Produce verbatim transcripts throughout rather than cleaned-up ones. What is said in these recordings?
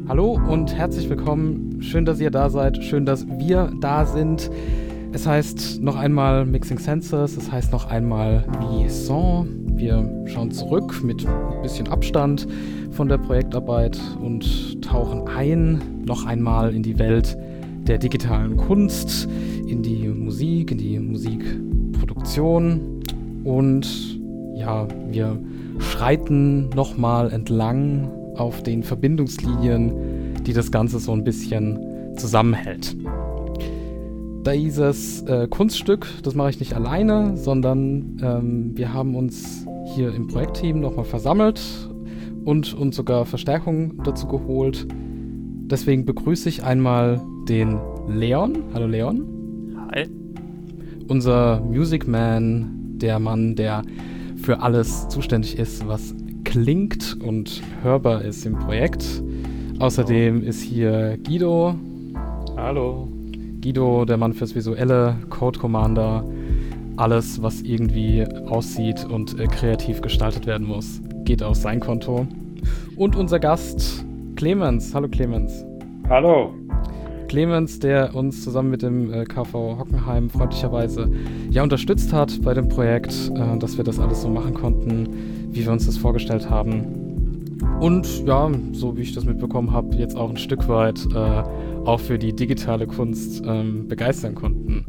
Hallo und herzlich willkommen. Schön, dass ihr da seid. Schön, dass wir da sind. Es heißt noch einmal Mixing Senses. Es heißt noch einmal Vision. Wir schauen zurück mit ein bisschen Abstand von der Projektarbeit und tauchen ein noch einmal in die Welt der digitalen Kunst, in die Musik, in die Musikproduktion. Und ja, wir schreiten nochmal entlang auf den Verbindungslinien, die das Ganze so ein bisschen zusammenhält. Dieses äh, Kunststück, das mache ich nicht alleine, sondern ähm, wir haben uns hier im Projektteam nochmal versammelt und uns sogar Verstärkung dazu geholt. Deswegen begrüße ich einmal den Leon. Hallo Leon. Hi. Unser Music Man, der Mann, der für alles zuständig ist, was klingt und hörbar ist im Projekt. Außerdem ist hier Guido. Hallo. Guido, der Mann fürs Visuelle, Code Commander, alles, was irgendwie aussieht und äh, kreativ gestaltet werden muss, geht auf sein Konto. Und unser Gast, Clemens. Hallo Clemens. Hallo. Clemens, der uns zusammen mit dem äh, K V Hockenheim freundlicherweise ja unterstützt hat bei dem Projekt, äh, dass wir das alles so machen konnten, wie wir uns das vorgestellt haben. Und ja, so wie ich das mitbekommen habe, jetzt auch ein Stück weit äh, auch für die digitale Kunst ähm, begeistern konnten.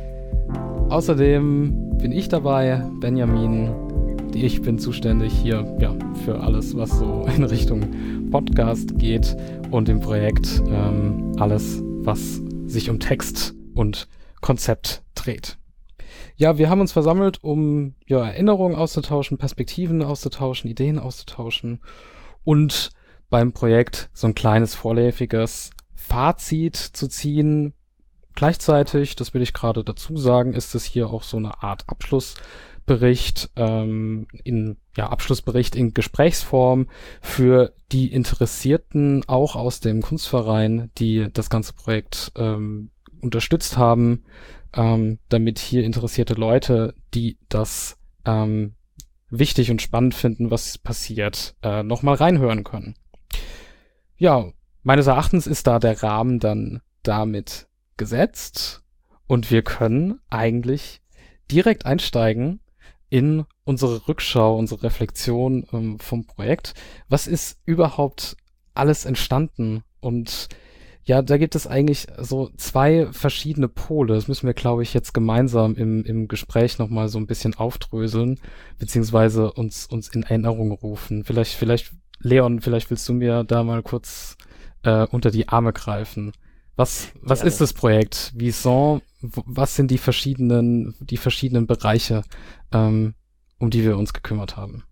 Außerdem bin ich dabei, Benjamin. Ich bin zuständig hier ja, für alles, was so in Richtung Podcast geht und im Projekt ähm, alles, was sich um Text und Konzept dreht. Ja, wir haben uns versammelt, um ja, Erinnerungen auszutauschen, Perspektiven auszutauschen, Ideen auszutauschen und beim Projekt so ein kleines vorläufiges Fazit zu ziehen. Gleichzeitig, das will ich gerade dazu sagen, ist es hier auch so eine Art Abschlussbericht, ähm, in ja Abschlussbericht in Gesprächsform für die Interessierten, auch aus dem Kunstverein, die das ganze Projekt ähm, unterstützt haben, ähm, damit hier interessierte Leute, die das ähm, wichtig und spannend finden, was passiert, äh, nochmal reinhören können. Ja, meines Erachtens ist da der Rahmen dann damit gesetzt und wir können eigentlich direkt einsteigen in unsere Rückschau, unsere Reflexion ähm, vom Projekt. Was ist überhaupt alles entstanden? Und ja, da gibt es eigentlich so zwei verschiedene Pole. Das müssen wir, glaube ich, jetzt gemeinsam im, im Gespräch nochmal so ein bisschen aufdröseln, beziehungsweise uns, uns in Erinnerung rufen. Vielleicht, vielleicht, Leon, vielleicht willst du mir da mal kurz äh, unter die Arme greifen. Was, was ist das Projekt Vision? Was sind die verschiedenen, die verschiedenen Bereiche, ähm, um die wir uns gekümmert haben?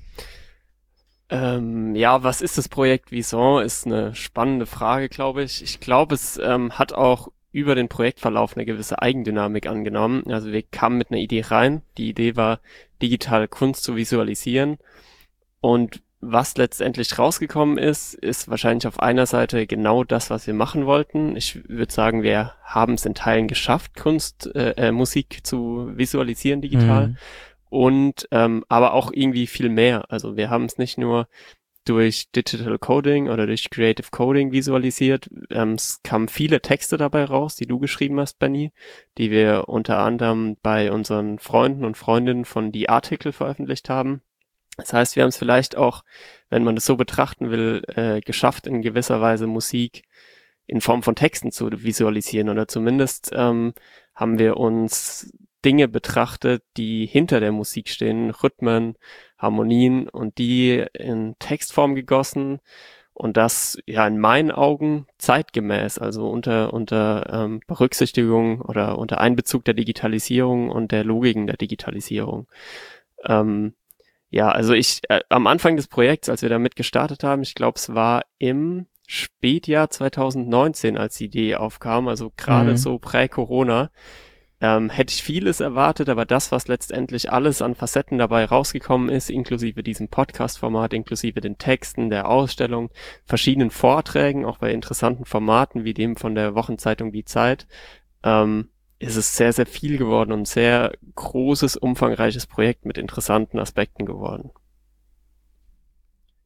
Ähm, ja, was ist das Projekt Vision? Ist eine spannende Frage, glaube ich. Ich glaube, es ähm, hat auch über den Projektverlauf eine gewisse Eigendynamik angenommen. Also wir kamen mit einer Idee rein. Die Idee war, digitale Kunst zu visualisieren. Und was letztendlich rausgekommen ist, ist wahrscheinlich auf einer Seite genau das, was wir machen wollten. Ich würde sagen, wir haben es in Teilen geschafft, Kunst, äh, äh, Musik zu visualisieren digital. Mhm. Und ähm, aber auch irgendwie viel mehr. Also wir haben es nicht nur durch Digital Coding oder durch Creative Coding visualisiert. Ähm, es kamen viele Texte dabei raus, die du geschrieben hast, Benny, die wir unter anderem bei unseren Freunden und Freundinnen von Die Artikel veröffentlicht haben. Das heißt, wir haben es vielleicht auch, wenn man das so betrachten will, äh, geschafft, in gewisser Weise Musik in Form von Texten zu visualisieren. Oder zumindest ähm, haben wir uns Dinge betrachtet, die hinter der Musik stehen, Rhythmen, Harmonien und die in Textform gegossen und das ja in meinen Augen zeitgemäß, also unter unter ähm, Berücksichtigung oder unter Einbezug der Digitalisierung und der Logiken der Digitalisierung. Ähm, ja, also ich äh, am Anfang des Projekts, als wir damit gestartet haben, ich glaube, es war im Spätjahr zwanzig neunzehn, als die Idee aufkam, also gerade mhm. so prä-Corona, Ähm, hätte ich vieles erwartet, aber das, was letztendlich alles an Facetten dabei rausgekommen ist, inklusive diesem Podcast-Format, inklusive den Texten, der Ausstellung, verschiedenen Vorträgen, auch bei interessanten Formaten wie dem von der Wochenzeitung Die Zeit, ähm, ist es sehr, sehr viel geworden und ein sehr großes, umfangreiches Projekt mit interessanten Aspekten geworden.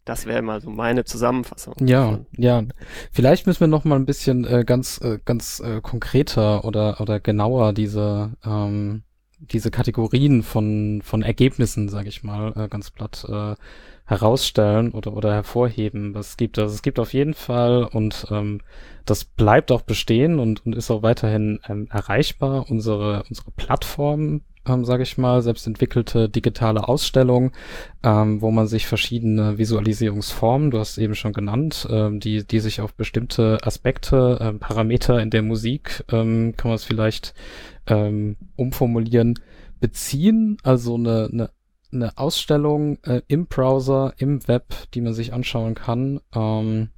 Das wäre mal so meine Zusammenfassung. Ja, davon. ja. Vielleicht müssen wir noch mal ein bisschen äh, ganz äh, ganz äh, konkreter oder oder genauer diese ähm, diese Kategorien von von Ergebnissen, sage ich mal, äh, ganz platt äh, herausstellen oder oder hervorheben. Was es gibt, also es gibt auf jeden Fall und ähm, das bleibt auch bestehen und und ist auch weiterhin ähm, erreichbar. Unsere unsere Plattform, ähm, sage ich mal, selbst entwickelte digitale Ausstellung, ähm, wo man sich verschiedene Visualisierungsformen, du hast es eben schon genannt, ähm, die, die sich auf bestimmte Aspekte, ähm, Parameter in der Musik, ähm, kann man es vielleicht ähm, umformulieren, beziehen, also eine, eine, eine Ausstellung äh, im Browser, im Web, die man sich anschauen kann, ähm,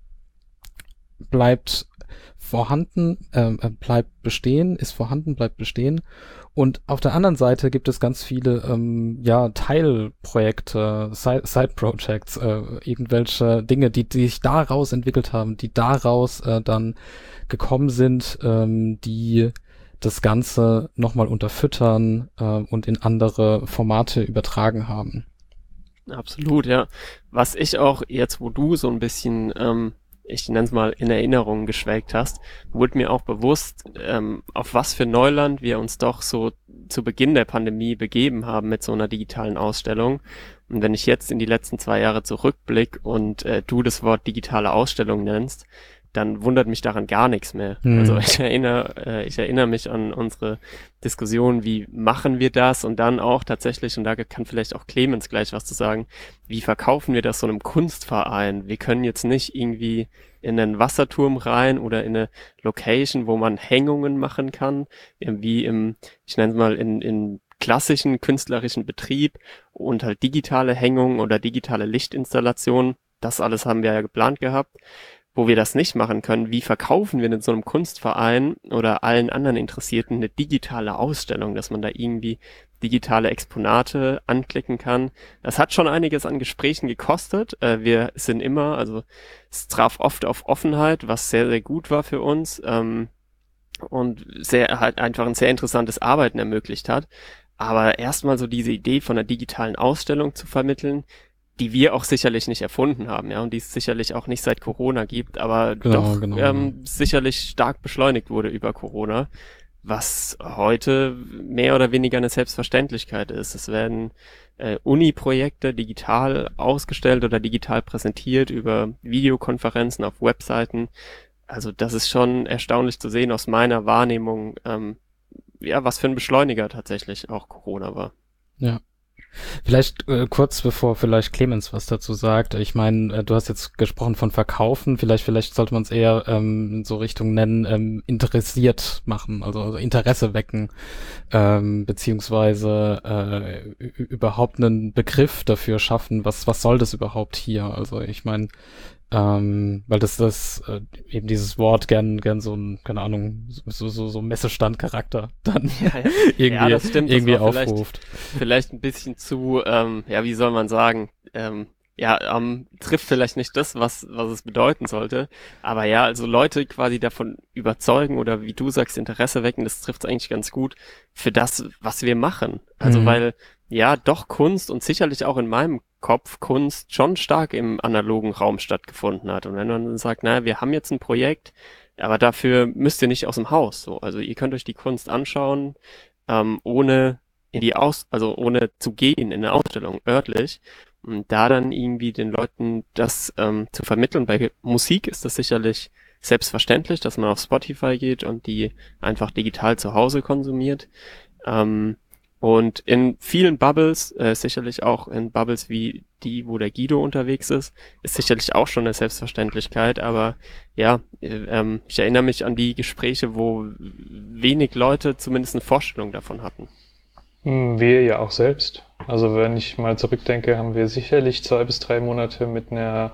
bleibt vorhanden, äh, bleibt bestehen, ist vorhanden, bleibt bestehen. Und auf der anderen Seite gibt es ganz viele ähm, ja, Teilprojekte, Side- Side-Projects, äh, irgendwelche Dinge, die, die sich daraus entwickelt haben, die daraus äh, dann gekommen sind, ähm, die das Ganze nochmal unterfüttern äh, und in andere Formate übertragen haben. Absolut, ja. Was ich auch jetzt, wo du so ein bisschen, ähm, ich nenne es mal, in Erinnerung geschwelgt hast, wurde mir auch bewusst, ähm, auf was für Neuland wir uns doch so zu Beginn der Pandemie begeben haben mit so einer digitalen Ausstellung. Und wenn ich jetzt in die letzten zwei Jahre zurückblick und äh, du das Wort digitale Ausstellung nennst, dann wundert mich daran gar nichts mehr. Hm. Also ich erinnere, äh, ich erinnere mich an unsere Diskussion, wie machen wir das und dann auch tatsächlich, und da kann vielleicht auch Clemens gleich was zu sagen, wie verkaufen wir das so einem Kunstverein? Wir können jetzt nicht irgendwie in einen Wasserturm rein oder in eine Location, wo man Hängungen machen kann, wie im, ich nenne es mal, in, in klassischen künstlerischen Betrieb und halt digitale Hängungen oder digitale Lichtinstallationen. Das alles haben wir ja geplant gehabt. Wo wir das nicht machen können, wie verkaufen wir denn so einem Kunstverein oder allen anderen Interessierten eine digitale Ausstellung, dass man da irgendwie digitale Exponate anklicken kann. Das hat schon einiges an Gesprächen gekostet. Äh, wir sind immer, also es traf oft auf Offenheit, was sehr, sehr gut war für uns ähm, und sehr halt einfach ein sehr interessantes Arbeiten ermöglicht hat. Aber erstmal so diese Idee von einer digitalen Ausstellung zu vermitteln, die wir auch sicherlich nicht erfunden haben, ja, und die es sicherlich auch nicht seit Corona gibt, aber Genau, doch genau, ähm, sicherlich stark beschleunigt wurde über Corona, was heute mehr oder weniger eine Selbstverständlichkeit ist. Es werden äh, Uni-Projekte digital ausgestellt oder digital präsentiert über Videokonferenzen auf Webseiten. Also das ist schon erstaunlich zu sehen aus meiner Wahrnehmung, ähm, ja, was für ein Beschleuniger tatsächlich auch Corona war. Ja. Vielleicht äh, kurz bevor vielleicht Clemens was dazu sagt. Ich meine, äh, du hast jetzt gesprochen von Verkaufen. Vielleicht vielleicht sollte man es eher ähm, so Richtung nennen, ähm, interessiert machen, also, also Interesse wecken, ähm, beziehungsweise äh, überhaupt einen Begriff dafür schaffen. Was was soll das überhaupt hier? Also ich meine, ähm, weil das das äh, eben dieses Wort gern gern so ein, keine Ahnung, so so so Messestandcharakter dann Ja, ja. irgendwie Ja, das stimmt, das irgendwie war vielleicht- aufruft. Vielleicht ein bisschen zu, ähm, ja, wie soll man sagen, ähm, ja, ähm, trifft vielleicht nicht das, was, was es bedeuten sollte. Aber ja, also Leute quasi davon überzeugen oder wie du sagst, Interesse wecken, das trifft es eigentlich ganz gut für das, was wir machen. Also Mhm. weil, ja, doch Kunst und sicherlich auch in meinem Kopf Kunst schon stark im analogen Raum stattgefunden hat. Und wenn man dann sagt, naja, wir haben jetzt ein Projekt, aber dafür müsst ihr nicht aus dem Haus, so. Also ihr könnt euch die Kunst anschauen, ähm, ohne in die Aus, also ohne zu gehen in eine Ausstellung örtlich und da dann irgendwie den Leuten das ähm, zu vermitteln. Bei Musik ist das sicherlich selbstverständlich, dass man auf Spotify geht und die einfach digital zu Hause konsumiert. Ähm, und in vielen Bubbles, äh, sicherlich auch in Bubbles wie die, wo der Guido unterwegs ist, ist sicherlich auch schon eine Selbstverständlichkeit. Aber ja, äh, ähm, ich erinnere mich an die Gespräche, wo wenig Leute zumindest eine Vorstellung davon hatten. Wir ja auch selbst. Also wenn ich mal zurückdenke, haben wir sicherlich zwei bis drei Monate mit einer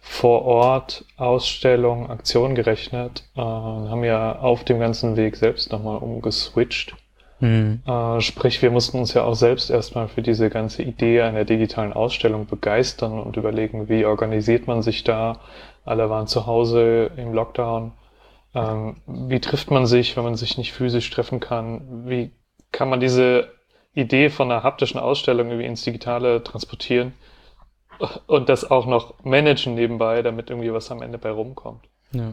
Vor-Ort-Ausstellung, Aktion gerechnet äh, und haben ja auf dem ganzen Weg selbst nochmal umgeswitcht. Mhm. Äh, sprich, wir mussten uns ja auch selbst erstmal für diese ganze Idee einer digitalen Ausstellung begeistern und überlegen, wie organisiert man sich da. Alle waren zu Hause im Lockdown. Ähm, wie trifft man sich, wenn man sich nicht physisch treffen kann? Wie kann man diese Idee von einer haptischen Ausstellung irgendwie ins Digitale transportieren? und das auch noch managen nebenbei, damit irgendwie was am Ende bei rumkommt. Ja.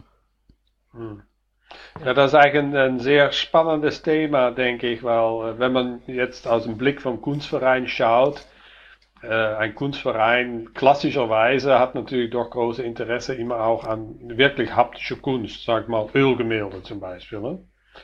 Hm. Ja, das ist eigentlich ein, ein sehr spannendes Thema, denke ich, weil äh, wenn man jetzt aus dem Blick vom Kunstverein schaut, äh, ein Kunstverein klassischerweise hat natürlich doch große Interesse immer auch an wirklich haptischer Kunst, sag ich mal Ölgemälde zum Beispiel. Ne?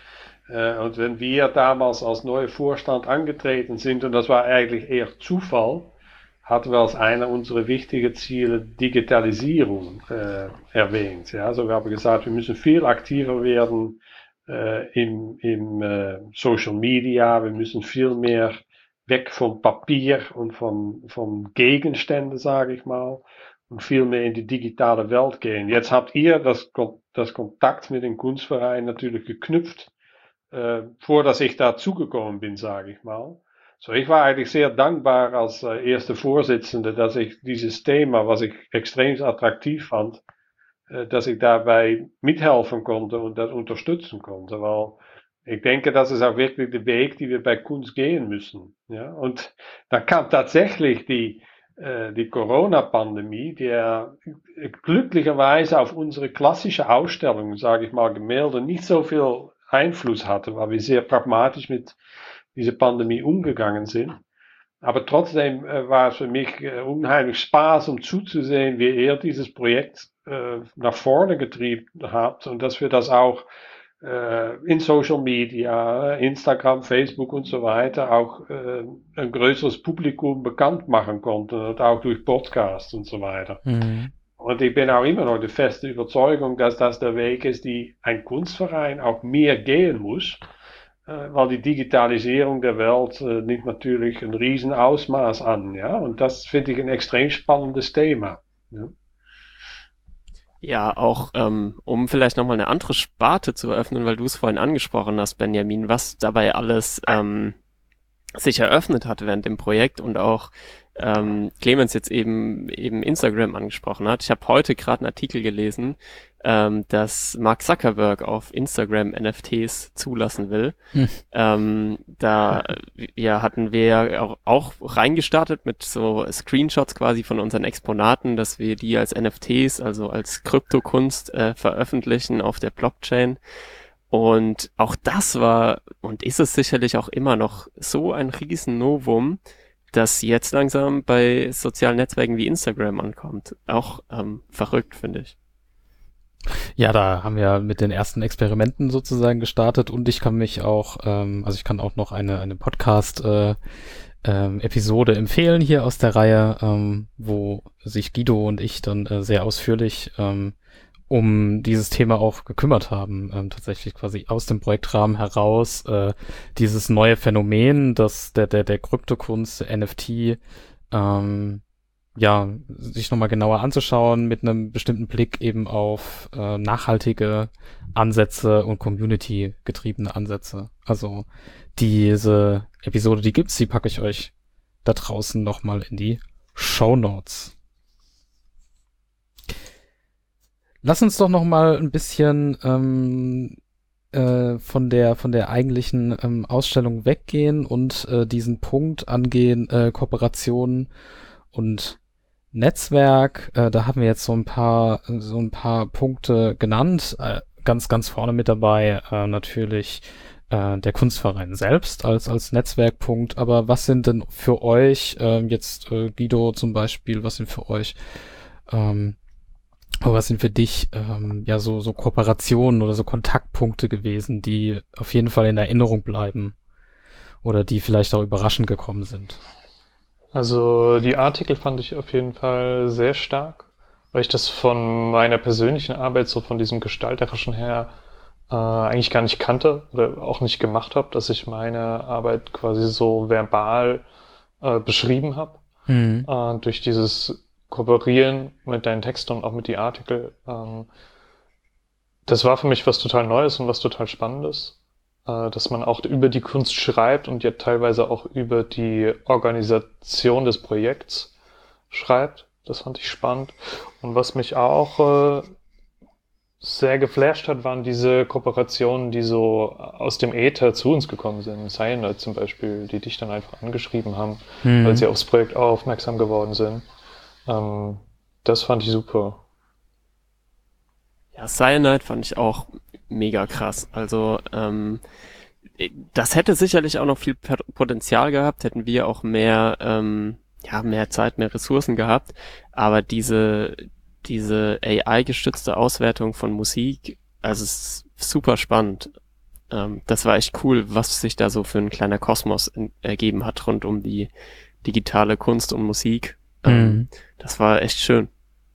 Äh, und wenn wir damals als neuer Vorstand angetreten sind, und das war eigentlich eher Zufall, hatten wir als einer unserer wichtigen Ziele Digitalisierung äh, erwähnt. Ja? Also wir haben gesagt, wir müssen viel aktiver werden äh, im, im äh, Social Media, wir müssen viel mehr weg vom Papier und von, von Gegenständen, sage ich mal, und viel mehr in die digitale Welt gehen. Jetzt habt ihr das, das Kontakt mit dem Kunstverein natürlich geknüpft, äh, vor dass ich dazugekommen bin, sage ich mal. So, ich war eigentlich sehr dankbar als äh, erste Vorsitzende, dass ich dieses Thema, was ich extrem attraktiv fand, äh, dass ich dabei mithelfen konnte und das unterstützen konnte, weil ich denke, das ist auch wirklich der Weg, die wir bei Kunst gehen müssen. Ja, und da kam tatsächlich die, äh, die Corona-Pandemie, der glücklicherweise auf unsere klassische Ausstellung, sage ich mal, Gemälde nicht so viel Einfluss hatte, weil wir sehr pragmatisch mit diese Pandemie umgegangen sind. Aber trotzdem äh, war es für mich äh, unheimlich Spaß, um zuzusehen, wie ihr dieses Projekt äh, nach vorne getrieben habt und dass wir das auch äh, in Social Media, Instagram, Facebook und so weiter auch äh, ein größeres Publikum bekannt machen konnten und auch durch Podcasts und so weiter. Mhm. Und ich bin auch immer noch der feste Überzeugung, dass das der Weg ist, die ein Kunstverein auch mehr gehen muss, weil die Digitalisierung der Welt äh, nimmt natürlich ein Riesenausmaß an, ja, und das finde ich ein extrem spannendes Thema. Ja, ja auch ähm, um vielleicht nochmal eine andere Sparte zu eröffnen, weil du es vorhin angesprochen hast, Benjamin, was dabei alles ähm, sich eröffnet hat während dem Projekt und auch ähm, Clemens jetzt eben eben Instagram angesprochen hat. Ich habe heute gerade einen Artikel gelesen, ähm, dass Mark Zuckerberg auf Instagram N F Ts zulassen will. Hm. Ähm, da ja, hatten wir auch, auch reingestartet mit so Screenshots quasi von unseren Exponaten, dass wir die als N F Ts, also als Kryptokunst äh, veröffentlichen auf der Blockchain. Und auch das war und ist es sicherlich auch immer noch so ein riesen Novum, das jetzt langsam bei sozialen Netzwerken wie Instagram ankommt. Auch ähm, verrückt, finde ich. Ja, da haben wir mit den ersten Experimenten sozusagen gestartet und ich kann mich auch, ähm, also ich kann auch noch eine eine Podcast äh, ähm, Episode empfehlen hier aus der Reihe, ähm, wo sich Guido und ich dann äh, sehr ausführlich ähm, um dieses Thema auch gekümmert haben, ähm, tatsächlich quasi aus dem Projektrahmen heraus äh, dieses neue Phänomen, das der der der Kryptokunst, der N F T, ähm, ja, sich nochmal genauer anzuschauen mit einem bestimmten Blick eben auf äh, nachhaltige Ansätze und Community-getriebene Ansätze. Also diese Episode, die gibt's, die packe ich euch da draußen nochmal in die Shownotes. Lass uns doch nochmal ein bisschen ähm, äh, von der von der eigentlichen ähm, Ausstellung weggehen und äh, diesen Punkt angehen, äh, Kooperationen und Netzwerk. Äh, da haben wir jetzt so ein paar so ein paar Punkte genannt. Äh, ganz ganz vorne mit dabei äh, natürlich äh, der Kunstverein selbst als als Netzwerkpunkt. Aber was sind denn für euch äh, jetzt äh, Guido zum Beispiel? Was sind für euch ähm, Aber was sind für dich ähm, ja so so Kooperationen oder so Kontaktpunkte gewesen, die auf jeden Fall in Erinnerung bleiben oder die vielleicht auch überraschend gekommen sind? Also die Artikel fand ich auf jeden Fall sehr stark, weil ich das von meiner persönlichen Arbeit, so von diesem Gestalterischen her, äh, eigentlich gar nicht kannte oder auch nicht gemacht habe, dass ich meine Arbeit quasi so verbal äh, beschrieben habe. Mhm. Äh, durch dieses Kooperieren mit deinen Texten und auch mit die Artikel. Ähm, das war für mich was total Neues und was total Spannendes, äh, dass man auch über die Kunst schreibt und ja teilweise auch über die Organisation des Projekts schreibt. Das fand ich spannend. Und was mich auch äh, sehr geflasht hat, waren diese Kooperationen, die so aus dem Äther zu uns gekommen sind. Cyanide zum Beispiel, die dich dann einfach angeschrieben haben, mhm. weil sie aufs Projekt aufmerksam geworden sind. Ähm, das fand ich super. Ja, Cyanide fand ich auch mega krass. Also, ähm, das hätte sicherlich auch noch viel Potenzial gehabt, hätten wir auch mehr, ähm, ja, mehr Zeit, mehr Ressourcen gehabt. Aber diese, diese A I-gestützte Auswertung von Musik, also es ist super spannend. Ähm, das war echt cool, was sich da so für ein kleiner Kosmos in, ergeben hat rund um die digitale Kunst und Musik. Ähm, Mhm. Das war echt schön.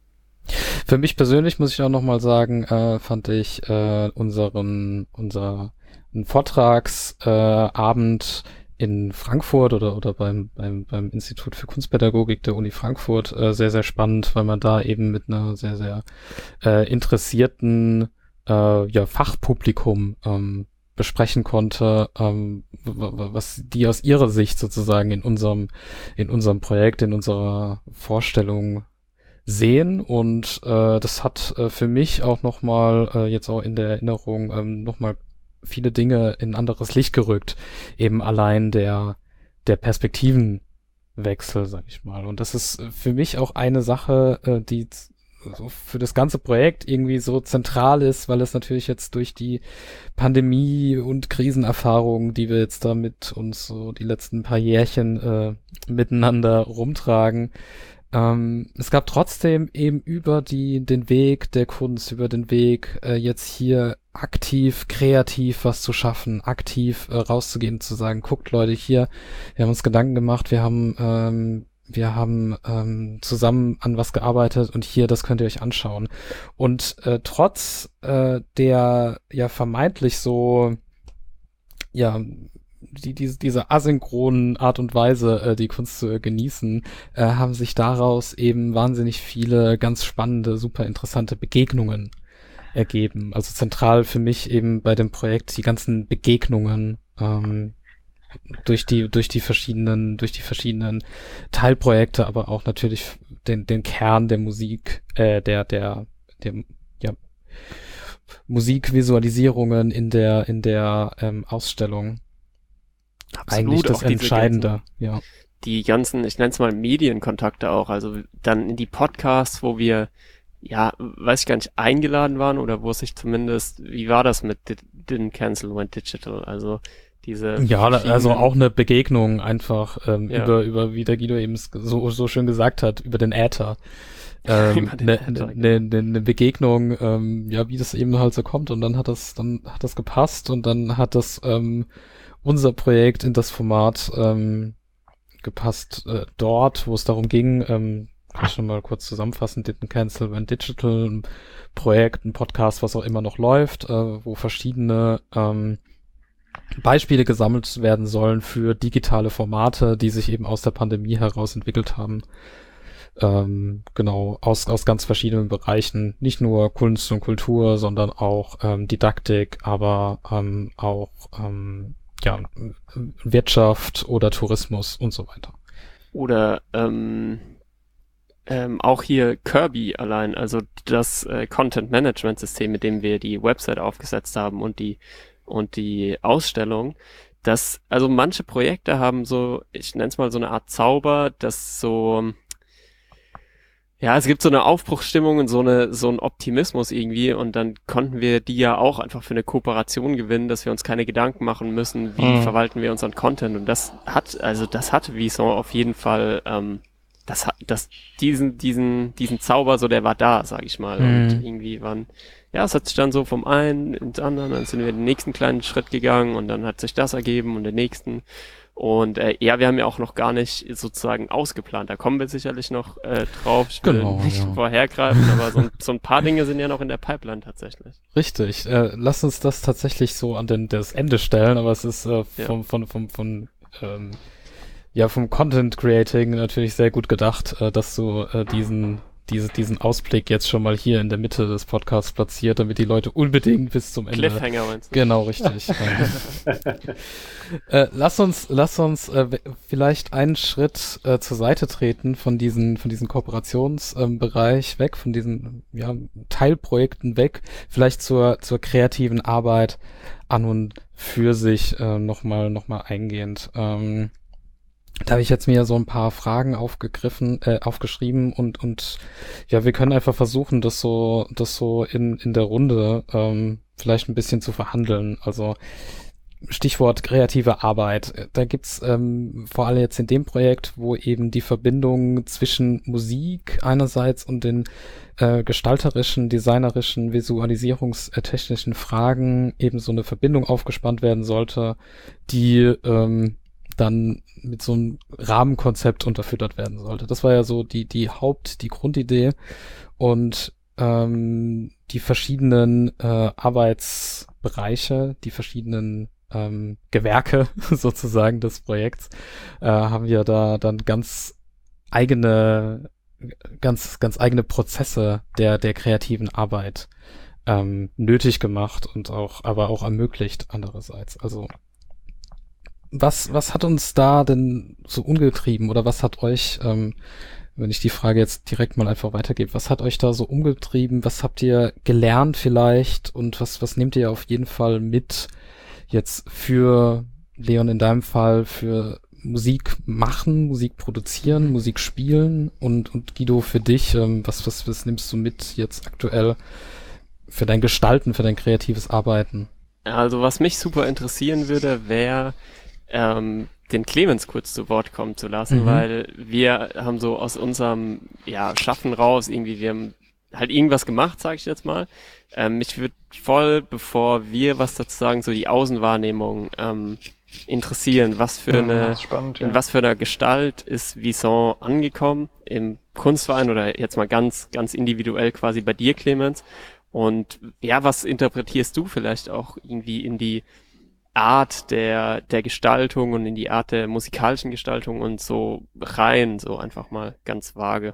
Für mich persönlich muss ich auch nochmal sagen, äh, fand ich äh, unseren, unser Vortragsabend äh, Abend in Frankfurt oder oder beim beim beim Institut für Kunstpädagogik der Uni Frankfurt äh, sehr, sehr spannend, weil man da eben mit einer sehr, sehr äh, interessierten äh, ja, Fachpublikum ähm, besprechen konnte, ähm, was die aus ihrer Sicht sozusagen in unserem in unserem Projekt, in unserer Vorstellung sehen, und äh, das hat äh, für mich auch nochmal äh, jetzt auch in der Erinnerung ähm, nochmal viele Dinge in ein anderes Licht gerückt, eben allein der der Perspektivenwechsel, sag ich mal, und das ist für mich auch eine Sache, äh, die so für das ganze Projekt irgendwie so zentral ist, weil es natürlich jetzt durch die Pandemie und Krisenerfahrungen, die wir jetzt da mit uns so die letzten paar Jährchen äh, miteinander rumtragen, Ähm, es gab trotzdem eben über die, den Weg der Kunst, über den Weg, äh, jetzt hier aktiv, kreativ was zu schaffen, aktiv äh, rauszugehen, zu sagen, guckt Leute, hier, wir haben uns Gedanken gemacht, wir haben, ähm, wir haben ähm, zusammen an was gearbeitet, und hier, das könnt ihr euch anschauen. Und äh, trotz äh, der ja vermeintlich so, ja, die, diese, diese asynchronen Art und Weise, äh, die Kunst zu äh, genießen, äh, haben sich daraus eben wahnsinnig viele ganz spannende, super interessante Begegnungen ergeben. Also zentral für mich eben bei dem Projekt die ganzen Begegnungen ähm, durch die durch die verschiedenen durch die verschiedenen Teilprojekte, aber auch natürlich den den Kern der Musik, äh, der der der ja Musikvisualisierungen in der in der ähm, Ausstellung. Absolut, Eigentlich das auch diese Entscheidende, ganzen, ja. die ganzen, ich nenne es mal Medienkontakte auch, also dann in die Podcasts, wo wir, ja, weiß ich gar nicht, eingeladen waren, oder wo es sich zumindest, wie war das mit Did- Didn't Cancel, Went Digital, also diese Ja, da- also verschiedenen- auch eine Begegnung einfach ähm, Ja. über, über, wie der Guido eben s- so, so schön gesagt hat, über den Äther. Ähm, Über den Eine Äther, ne, ne, ne Begegnung, ähm, ja, wie das eben halt so kommt, und dann hat das, dann hat das gepasst, und dann hat das ähm, unser Projekt in das Format ähm, gepasst, äh, dort, wo es darum ging, ähm, kann ich schon mal kurz zusammenfassen, Didn't Cancel Went Digital, ein Projekt, ein Podcast, was auch immer noch läuft, äh, wo verschiedene ähm, Beispiele gesammelt werden sollen für digitale Formate, die sich eben aus der Pandemie heraus entwickelt haben. Ähm, genau, aus, aus ganz verschiedenen Bereichen. Nicht nur Kunst und Kultur, sondern auch ähm, Didaktik, aber ähm, auch ähm, ja, Wirtschaft oder Tourismus und so weiter. Oder ähm, ähm, auch hier Kirby allein, also das äh, Content-Management-System, mit dem wir die Website aufgesetzt haben und die und die Ausstellung, das, also manche Projekte haben so, ich nenne es mal so eine Art Zauber, das so, ja, es gibt so eine Aufbruchsstimmung und so eine, so ein Optimismus irgendwie, und dann konnten wir die ja auch einfach für eine Kooperation gewinnen, dass wir uns keine Gedanken machen müssen, wie Mhm. verwalten wir unseren Content, und das hat, also das hat Vison auf jeden Fall, ähm, das hat, das, diesen, diesen, diesen Zauber, so der war da, sag ich mal, Mhm. und irgendwie waren, ja, es hat sich dann so vom einen ins andere, dann sind wir den nächsten kleinen Schritt gegangen, und dann hat sich das ergeben und den nächsten. Und äh, ja, wir haben ja auch noch gar nicht sozusagen ausgeplant. Da kommen wir sicherlich noch äh, drauf. Ich will Genau, nicht ja. vorhergreifen, aber so, ein- so ein paar Dinge sind ja noch in der Pipeline tatsächlich. Richtig. Äh, lass uns das tatsächlich so an den, das Ende stellen, aber es ist äh, Ja. vom, von, vom, von, ähm, ja, vom Content Creating natürlich sehr gut gedacht, äh, dass du äh, diesen, diese, diesen Ausblick jetzt schon mal hier in der Mitte des Podcasts platziert, damit die Leute unbedingt bis zum Ende. Cliffhanger meinst du? Genau, richtig. äh, lass uns, lass uns äh, w- vielleicht einen Schritt äh, zur Seite treten von diesen, von diesem Kooperationsbereich ähm, Bereich weg, von diesen ja, Teilprojekten weg, vielleicht zur zur kreativen Arbeit an und für sich äh, nochmal noch mal eingehend. Ähm, da habe ich jetzt mir so ein paar Fragen aufgegriffen, äh, aufgeschrieben und und ja, wir können einfach versuchen, das so das so in in der Runde ähm, vielleicht ein bisschen zu verhandeln. Also Stichwort kreative Arbeit. Da gibt's ähm, vor allem jetzt in dem Projekt, wo eben die Verbindung zwischen Musik einerseits und den äh, gestalterischen, designerischen, visualisierungstechnischen Fragen eben so eine Verbindung aufgespannt werden sollte, die ähm, dann mit so einem Rahmenkonzept unterfüttert werden sollte. Das war ja so die die Haupt, die Grundidee und ähm, die verschiedenen äh, Arbeitsbereiche, die verschiedenen ähm, Gewerke sozusagen des Projekts, äh, haben wir da dann ganz eigene, ganz, ganz eigene Prozesse der, der kreativen Arbeit ähm, nötig gemacht und auch, aber auch ermöglicht andererseits. Also was, was hat uns da denn so umgetrieben oder was hat euch, ähm, wenn ich die Frage jetzt direkt mal einfach weitergebe, was hat euch da so umgetrieben? Was habt ihr gelernt vielleicht und was, was nehmt ihr auf jeden Fall mit jetzt für, Leon, in deinem Fall, für Musik machen, Musik produzieren, Musik spielen und, und Guido, für dich, ähm, was, was, was nimmst du mit jetzt aktuell für dein Gestalten, für dein kreatives Arbeiten? Also was mich super interessieren würde, wäre ähm, den Clemens kurz zu Wort kommen zu lassen, mhm. weil wir haben so aus unserem ja, Schaffen raus irgendwie, wir haben halt irgendwas gemacht, sage ich jetzt mal. Ähm, mich würde voll, bevor wir was dazu sagen, so die Außenwahrnehmung ähm, interessieren. Was für ja, eine, spannend, ja. in was für einer Gestalt ist Vison angekommen im Kunstverein oder jetzt mal ganz, ganz individuell quasi bei dir, Clemens. Und ja, was interpretierst du vielleicht auch irgendwie in die Art der, der Gestaltung und in die Art der musikalischen Gestaltung und so rein, so einfach mal ganz vage?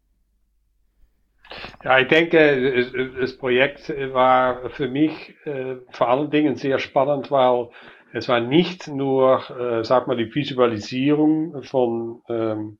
Ja, ich denke, das Projekt war für mich äh, vor allen Dingen sehr spannend, weil es war nicht nur, äh, sag mal, die Visualisierung von, ähm,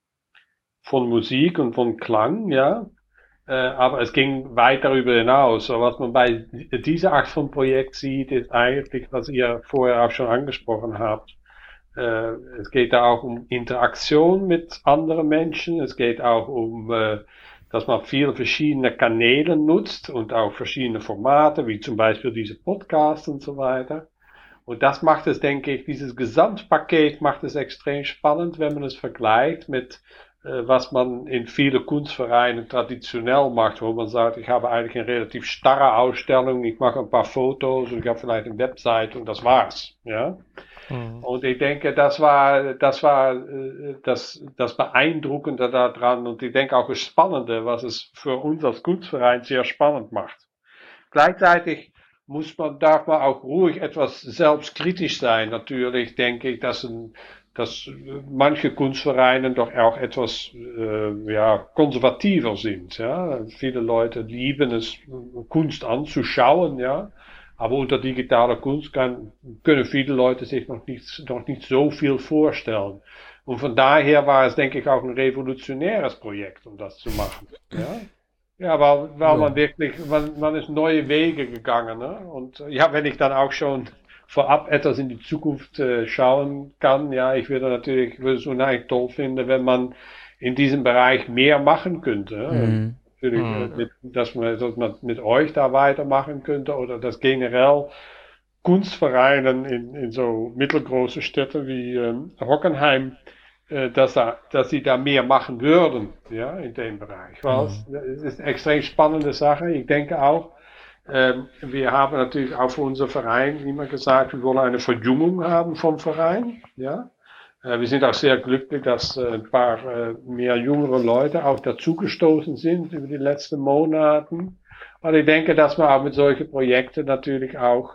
von Musik und von Klang, ja, äh, aber es ging weit darüber hinaus. So, was man bei dieser Art von Projekt sieht, ist eigentlich, was ihr vorher auch schon angesprochen habt. Äh, es geht da auch um Interaktion mit anderen Menschen, es geht auch um äh, dass man viele verschiedene Kanäle nutzt und auch verschiedene Formate, wie zum Beispiel diese Podcasts und so weiter. Und das macht es, denke ich, dieses Gesamtpaket macht es extrem spannend, wenn man es vergleicht mit, äh, was man in vielen Kunstvereinen traditionell macht, wo man sagt, ich habe eigentlich eine relativ starre Ausstellung, ich mache ein paar Fotos und ich habe vielleicht eine Website und das war's, ja. Mhm. Und ich denke, das war, das war das, das Beeindruckende daran und ich denke auch das Spannende, was es für uns als Kunstverein sehr spannend macht. Gleichzeitig muss man, darf man auch ruhig etwas selbstkritisch sein. Natürlich denke ich, dass, ein, dass manche Kunstvereine doch auch etwas äh, ja, konservativer sind. Ja? Viele Leute lieben es, Kunst anzuschauen, ja. Aber unter digitaler Kunst kann, können viele Leute sich noch nicht, noch nicht so viel vorstellen. Und von daher war es, denke ich, auch ein revolutionäres Projekt, um das zu machen. Ja, ja weil, weil ja. man wirklich, man, man ist neue Wege gegangen. Ne? Und ja, wenn ich dann auch schon vorab etwas in die Zukunft äh, schauen kann, ja, ich würde natürlich, würde es unheimlich toll finden, wenn man in diesem Bereich mehr machen könnte. Mhm. Natürlich, mhm. mit, dass, man, dass man mit euch da weitermachen könnte oder dass generell Kunstvereinen in, in so mittelgroße Städte wie ähm, Hockenheim, äh, dass, da, dass sie da mehr machen würden, ja, in dem Bereich. Weil mhm. es ist eine extrem spannende Sache. Ich denke auch, ähm, wir haben natürlich auch für unser Verein immer gesagt, wir wollen eine Verjüngung haben vom Verein, ja. Wir sind auch sehr glücklich, dass ein paar mehr jüngere Leute auch dazugestoßen sind über die letzten Monaten. Und ich denke, dass man auch mit solchen Projekten natürlich auch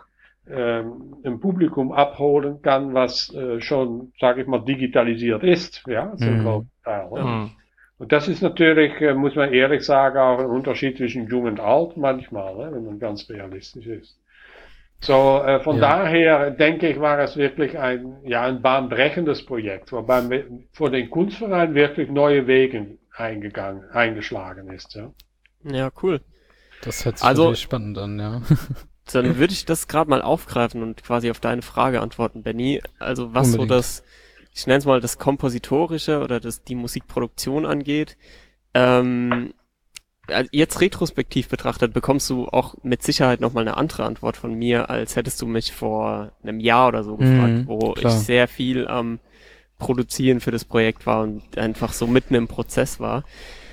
ähm, ein Publikum abholen kann, was äh, schon, sage ich mal, digitalisiert ist. Ja, zum mhm. großen Teil. Ne? Mhm. Und das ist natürlich, äh, muss man ehrlich sagen, auch ein Unterschied zwischen jung und alt manchmal, ne? Wenn man ganz realistisch ist. So, äh, von ja. daher denke ich, war es wirklich ein, ja, ein bahnbrechendes Projekt, wobei vor den Kunstverein wirklich neue Wege eingegangen, eingeschlagen ist, ja. Ja, cool. Das hört sich also wirklich spannend an, ja. Dann würde ich das gerade mal aufgreifen und quasi auf deine Frage antworten, Benny. Also was Unbedingt. so das ich nenne es mal das Kompositorische oder das die Musikproduktion angeht, ähm, jetzt retrospektiv betrachtet, bekommst du auch mit Sicherheit nochmal eine andere Antwort von mir, als hättest du mich vor einem Jahr oder so gefragt, Mhm, wo klar. ich sehr viel am Produzieren für das Projekt war und einfach so mitten im Prozess war.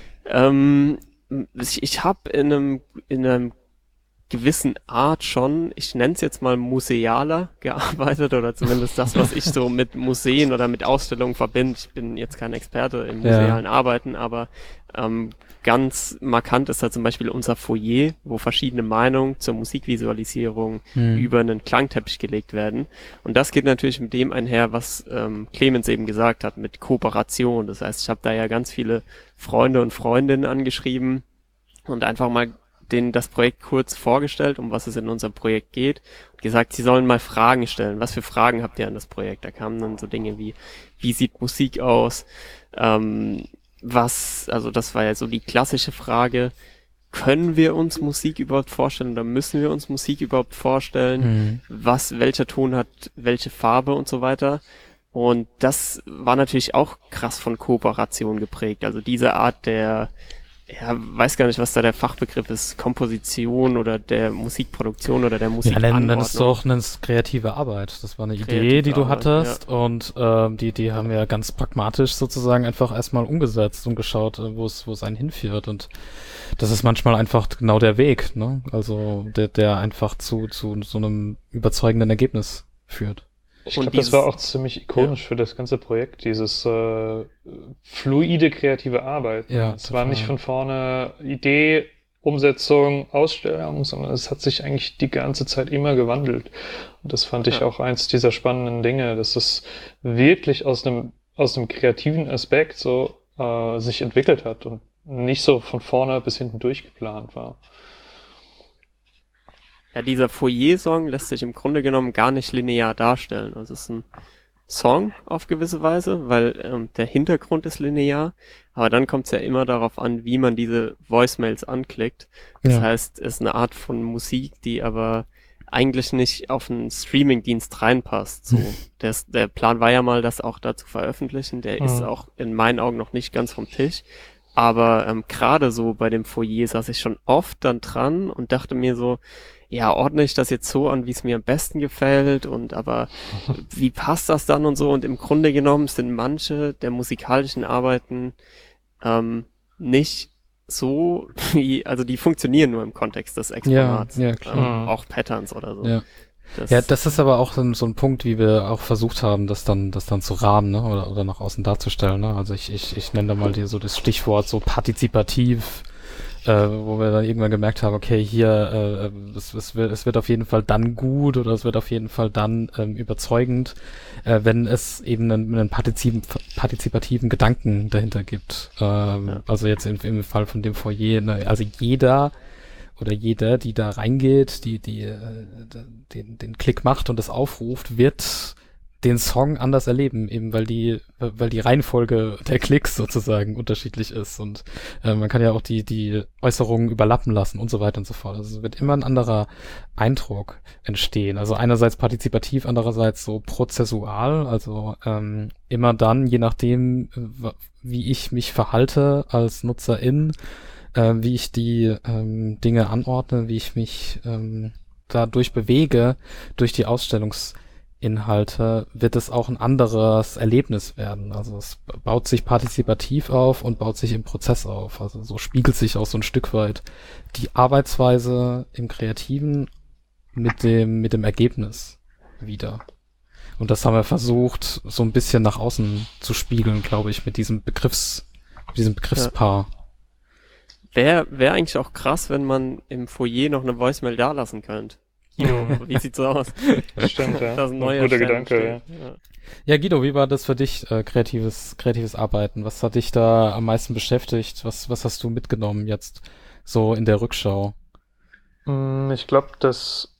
Ähm, ich ich habe in einem, in einem gewissen Art schon, ich nenne es jetzt mal musealer gearbeitet oder zumindest das, was ich so mit Museen oder mit Ausstellungen verbinde. Ich bin jetzt kein Experte im Ja. musealen Arbeiten, aber ähm, ganz markant ist da zum Beispiel unser Foyer, wo verschiedene Meinungen zur Musikvisualisierung Mhm. über einen Klangteppich gelegt werden. Und das geht natürlich mit dem einher, was ähm, Clemens eben gesagt hat, mit Kooperation. Das heißt, ich habe da ja ganz viele Freunde und Freundinnen angeschrieben und einfach mal denen das Projekt kurz vorgestellt, um was es in unserem Projekt geht, und gesagt, sie sollen mal Fragen stellen. Was für Fragen habt ihr an das Projekt? Da kamen dann so Dinge wie, wie sieht Musik aus? Ähm, was, also das war ja so die klassische Frage, können wir uns Musik überhaupt vorstellen oder müssen wir uns Musik überhaupt vorstellen? Mhm. Was, welcher Ton hat welche Farbe und so weiter? Und das war natürlich auch krass von Kooperation geprägt. Also diese Art der, ja, weiß gar nicht, was da der Fachbegriff ist, Komposition oder der Musikproduktion oder der Ja, Musikanordnung. nenn, nenn es doch, nenn es kreative Arbeit. Das war eine Kreative Idee, die du Arbeit, hattest und ähm, die, die haben wir ganz pragmatisch sozusagen einfach erstmal umgesetzt und geschaut, äh, wo es, wo es einen hinführt. Und das ist manchmal einfach genau der Weg, ne? Also der, der einfach zu, zu so einem überzeugenden Ergebnis führt. Ich Und glaube, das dieses- war auch ziemlich ikonisch für das ganze Projekt, dieses äh, fluide kreative Arbeit. Ja, Es war total. nicht von vorne Idee, Umsetzung, Ausstellung, sondern es hat sich eigentlich die ganze Zeit immer gewandelt. Und das fand ich Ja. auch eins dieser spannenden Dinge, dass es wirklich aus einem aus einem kreativen Aspekt so äh, sich entwickelt hat und nicht so von vorne bis hinten durchgeplant war. Ja, dieser Foyer-Song lässt sich im Grunde genommen gar nicht linear darstellen. Also es ist ein Song auf gewisse Weise, weil ähm, der Hintergrund ist linear, aber dann kommt es ja immer darauf an, wie man diese Voicemails anklickt. Das Ja. heißt, es ist eine Art von Musik, die aber eigentlich nicht auf einen Streaming-Dienst reinpasst. So, der, der Plan war ja mal, das auch da zu veröffentlichen. Der ist Mhm. auch in meinen Augen noch nicht ganz vom Tisch. Aber ähm, gerade so bei dem Foyer saß ich schon oft dann dran und dachte mir so, ja, ordne ich das jetzt so an, wie es mir am besten gefällt und aber wie passt das dann und so? Und im Grunde genommen sind manche der musikalischen Arbeiten ähm, nicht so wie, also die funktionieren nur im Kontext des Exponats. Ja, ja, klar. Ähm, auch Patterns oder so. Ja. Das, Ja, das ist aber auch so ein, so ein Punkt, wie wir auch versucht haben, das dann, das dann zu rahmen, ne, oder, oder nach außen darzustellen, ne. Also ich, ich, ich nenne da mal die, so das Stichwort so partizipativ, äh, wo wir dann irgendwann gemerkt haben, okay, hier, äh, es, es wird, es wird auf jeden Fall dann gut oder es wird auf jeden Fall dann ähm, überzeugend, äh, wenn es eben einen, einen partizip partizipativen Gedanken dahinter gibt. Ähm, Ja. Also jetzt im, im Fall von dem Foyer, ne, also jeder oder jeder, die da reingeht, die, die äh, den, den Klick macht und das aufruft, wird den Song anders erleben, eben weil die, weil die Reihenfolge der Klicks sozusagen unterschiedlich ist und äh, man kann ja auch die, die Äußerungen überlappen lassen und so weiter und so fort. Also es wird immer ein anderer Eindruck entstehen. Also einerseits partizipativ, andererseits so prozessual, also ähm, immer dann, je nachdem, w- wie ich mich verhalte als Nutzerin, äh, wie ich die ähm, Dinge anordne, wie ich mich ähm, dadurch bewege, durch die Ausstellungsinhalte, wird es auch ein anderes Erlebnis werden. Also es baut sich partizipativ auf und baut sich im Prozess auf. Also so spiegelt sich auch so ein Stück weit die Arbeitsweise im Kreativen mit dem, mit dem Ergebnis wieder. Und das haben wir versucht, so ein bisschen nach außen zu spiegeln, glaube ich, mit diesem Begriffs, mit diesem Begriffspaar. Wäre wär eigentlich auch krass, wenn man im Foyer noch eine Voicemail dalassen könnte. Guido, wie sieht's so aus? Stimmt, ja. Das ist ein neuer Guter Stern Gedanke, ja. steht. Ja. Ja, Guido, wie war das für dich, äh, kreatives, kreatives Arbeiten? Was hat dich da am meisten beschäftigt? Was, was hast du mitgenommen jetzt so in der Rückschau? Mm, Ich glaube, dass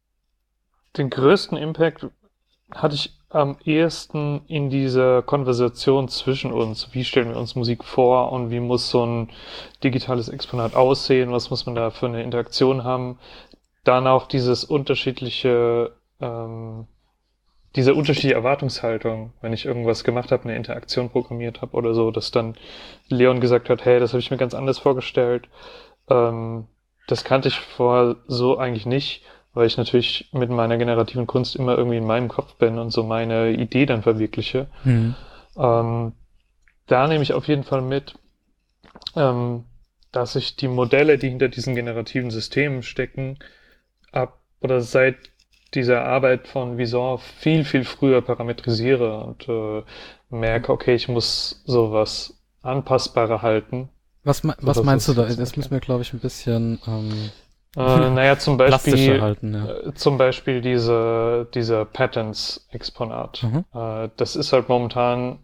den größten Impact hatte ich am ehesten in dieser Konversation zwischen uns. Wie stellen wir uns Musik vor und wie muss so ein digitales Exponat aussehen? Was muss man da für eine Interaktion haben? Dann auch dieses unterschiedliche ähm, diese unterschiedliche Erwartungshaltung, wenn ich irgendwas gemacht habe, eine Interaktion programmiert habe oder so, dass dann Leon gesagt hat, hey, das habe ich mir ganz anders vorgestellt. Ähm, das kannte ich vorher so eigentlich nicht, weil ich natürlich mit meiner generativen Kunst immer irgendwie in meinem Kopf bin und so meine Idee dann verwirkliche. Mhm. Ähm, da nehme ich auf jeden Fall mit, ähm, dass ich die Modelle, die hinter diesen generativen Systemen stecken, ab oder seit dieser Arbeit von Vison viel, viel früher parametrisiere und äh, merke, okay, ich muss sowas anpassbarer halten. Was, me- was meinst du da? Das müssen wir, glaube ich, ein bisschen ähm, äh, naja, zum plastischer Beispiel, halten. Ja. äh, zum Beispiel diese, dieser Patterns-Exponat. Mhm. Äh, das ist halt momentan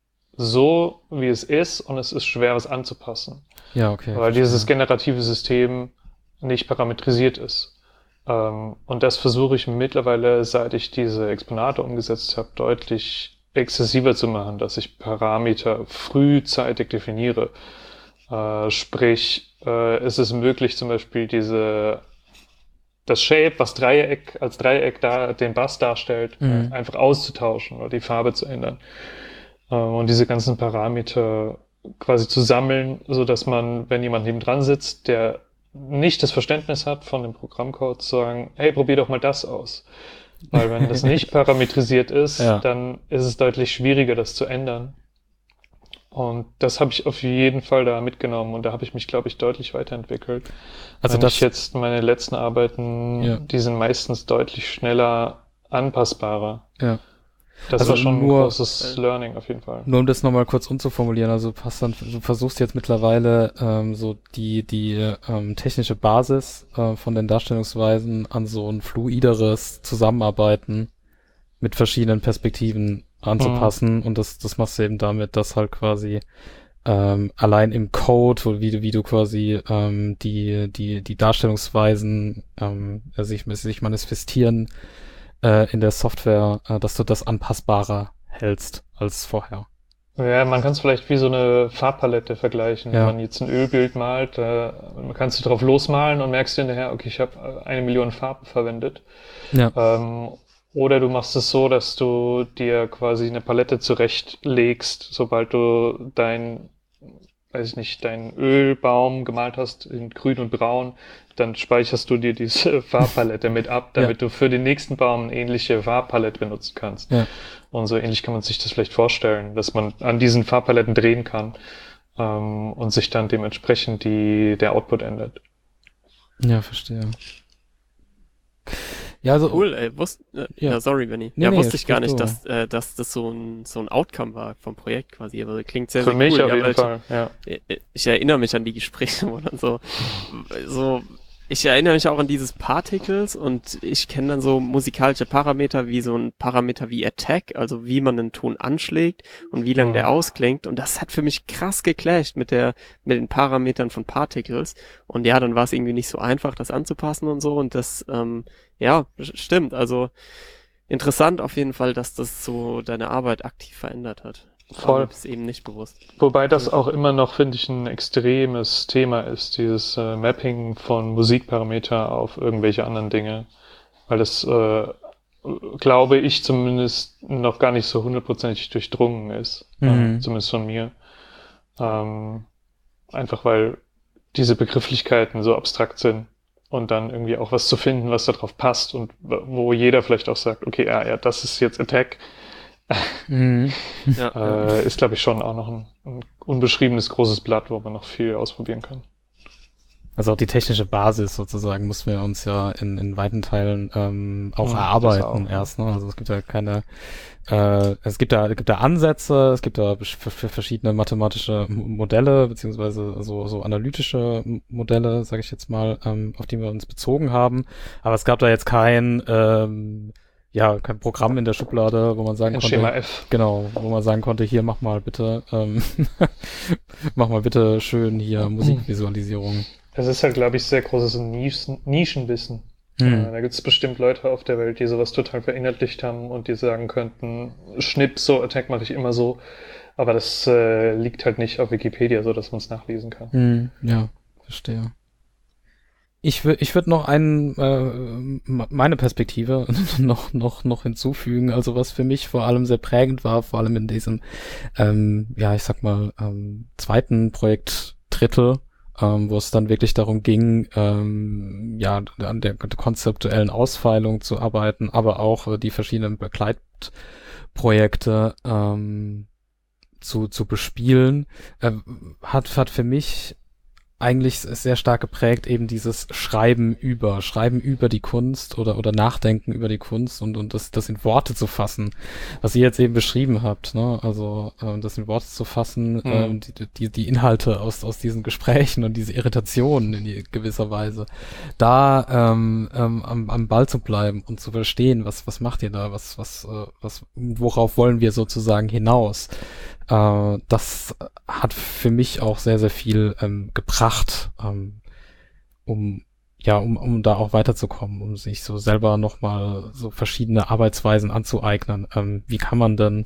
so, wie es ist, und es ist schwer, was anzupassen. Ja, okay. Weil verstehe. dieses generative System nicht parametrisiert ist. Ähm, und das versuche ich mittlerweile, seit ich diese Exponate umgesetzt habe, deutlich exzessiver zu machen, dass ich Parameter frühzeitig definiere. Äh, sprich, äh, es ist möglich, zum Beispiel diese das Shape, was Dreieck als Dreieck da den Bass darstellt, Mhm. äh, einfach auszutauschen oder die Farbe zu ändern. Äh, und diese ganzen Parameter quasi zu sammeln, so dass man, wenn jemand neben dran sitzt, der nicht das Verständnis hat von dem Programmcode, zu sagen, hey, probier doch mal das aus. Weil wenn das nicht parametrisiert ist, Ja. dann ist es deutlich schwieriger, das zu ändern. Und das habe ich auf jeden Fall da mitgenommen und da habe ich mich, glaube ich, deutlich weiterentwickelt. Also wenn das, ich jetzt meine letzten Arbeiten, Ja. die sind meistens deutlich schneller anpassbarer. ja. Das Also war schon nur- ein großes Learning auf jeden Fall. Nur um das nochmal kurz umzuformulieren, also du, hast dann, du versuchst jetzt mittlerweile ähm, so die die ähm, technische Basis äh, von den Darstellungsweisen an so ein fluideres Zusammenarbeiten mit verschiedenen Perspektiven anzupassen und das das machst du eben damit, dass halt quasi ähm, allein im Code, wo- wie du wie du quasi ähm, die die die Darstellungsweisen ähm, sich sich manifestieren äh, in der Software, äh, dass du das anpassbarer hältst als vorher. Ja, man kann es vielleicht wie so eine Farbpalette vergleichen. Ja. Wenn man jetzt ein Ölbild malt, äh, kannst du drauf losmalen und merkst hinterher, okay, ich habe eine Million Farben verwendet. Ja. Ähm, oder du machst es so, dass du dir quasi eine Palette zurechtlegst, sobald du dein, weiß ich nicht, deinen Ölbaum gemalt hast in grün und braun, dann speicherst du dir diese Farbpalette mit ab, damit Ja. du für den nächsten Baum eine ähnliche Farbpalette benutzen kannst. Ja. Und so ähnlich kann man sich das vielleicht vorstellen, dass man an diesen Farbpaletten drehen kann ähm, und sich dann dementsprechend die, der Output ändert. Ja, verstehe. Ja, also Cool, ey, wusst, äh, Ja. ja. sorry, Benny. Nee, ja, nee, wusste ich gar sprich nicht, du. dass, äh, dass das so ein, so ein Outcome war vom Projekt quasi, aber klingt sehr, Für sehr mich cool. auf Ja, jeden weil Fall, ja. Ich, ich erinnere mich an die Gespräche, wo dann so, so, ich erinnere mich auch an dieses Particles und ich kenne dann so musikalische Parameter wie so ein Parameter wie Attack, also wie man einen Ton anschlägt und wie lang der Mhm. ausklingt und das hat für mich krass geclasht mit der, mit den Parametern von Particles und ja, dann war es irgendwie nicht so einfach, das anzupassen und so und das, ähm, ja, stimmt, also interessant auf jeden Fall, dass das so deine Arbeit aktiv verändert hat. Voll. War mir eben nicht bewusst. Wobei das auch immer noch, finde ich, ein extremes Thema ist, dieses äh, Mapping von Musikparameter auf irgendwelche anderen Dinge. Weil das, äh, glaube ich, zumindest noch gar nicht so hundertprozentig durchdrungen ist. Mhm. Äh, zumindest von mir. Ähm, einfach weil diese Begrifflichkeiten so abstrakt sind. Und dann irgendwie auch was zu finden, was da drauf passt und wo jeder vielleicht auch sagt, okay, ja, ja, das ist jetzt Attack. Mhm. Ja, ja. Äh, ist, glaube ich, schon auch noch ein, ein unbeschriebenes großes Blatt, wo man noch viel ausprobieren kann. Also auch die technische Basis sozusagen mussten wir uns ja in, in weiten Teilen ähm, auch Mhm, das erarbeiten auch. erst. Ne? Also es gibt ja keine, äh, es gibt da, es gibt da Ansätze, es gibt da besch- für, für verschiedene mathematische M- Modelle beziehungsweise so, so analytische M- Modelle, sage ich jetzt mal, ähm, auf die wir uns bezogen haben. Aber es gab da jetzt kein, ähm, ja, kein Programm in der Schublade, wo man sagen Ein konnte, Schema F. genau, wo man sagen konnte, hier mach mal bitte, ähm, mach mal bitte schön hier Musikvisualisierung. Es ist halt, glaube ich, sehr großes Nischen Nischenwissen. Hm. Äh, da gibt es bestimmt Leute auf der Welt, die sowas total verinnerlicht haben und die sagen könnten, Schnipp, so Attack mache ich immer so. Aber das äh, liegt halt nicht auf Wikipedia, so dass man es nachlesen kann. Hm, ja, verstehe. Ich würde ich würd noch einen, äh, meine Perspektive noch, noch, noch hinzufügen. Also was für mich vor allem sehr prägend war, vor allem in diesem, ähm, ja, ich sag mal, ähm, zweiten Projektdrittel, ähm, wo es dann wirklich darum ging, ähm, ja, an der konzeptuellen Ausfeilung zu arbeiten, aber auch äh, die verschiedenen Begleitprojekte ähm, zu, zu bespielen, äh, hat, hat für mich eigentlich sehr stark geprägt, eben dieses Schreiben über, Schreiben über die Kunst oder oder Nachdenken über die Kunst und und das das in Worte zu fassen, was ihr jetzt eben beschrieben habt, ne? Also ähm, das in Worte zu fassen, mhm. ähm, die, die die Inhalte aus aus diesen Gesprächen und diese Irritationen in gewisser Weise, da ähm, ähm, am am Ball zu bleiben und zu verstehen, was was macht ihr da, was was äh, was worauf wollen wir sozusagen hinaus? Uh, das hat für mich auch sehr, sehr viel ähm, gebracht, ähm, um ja, um, um da auch weiterzukommen, um sich so selber nochmal so verschiedene Arbeitsweisen anzueignen. Ähm, wie kann man denn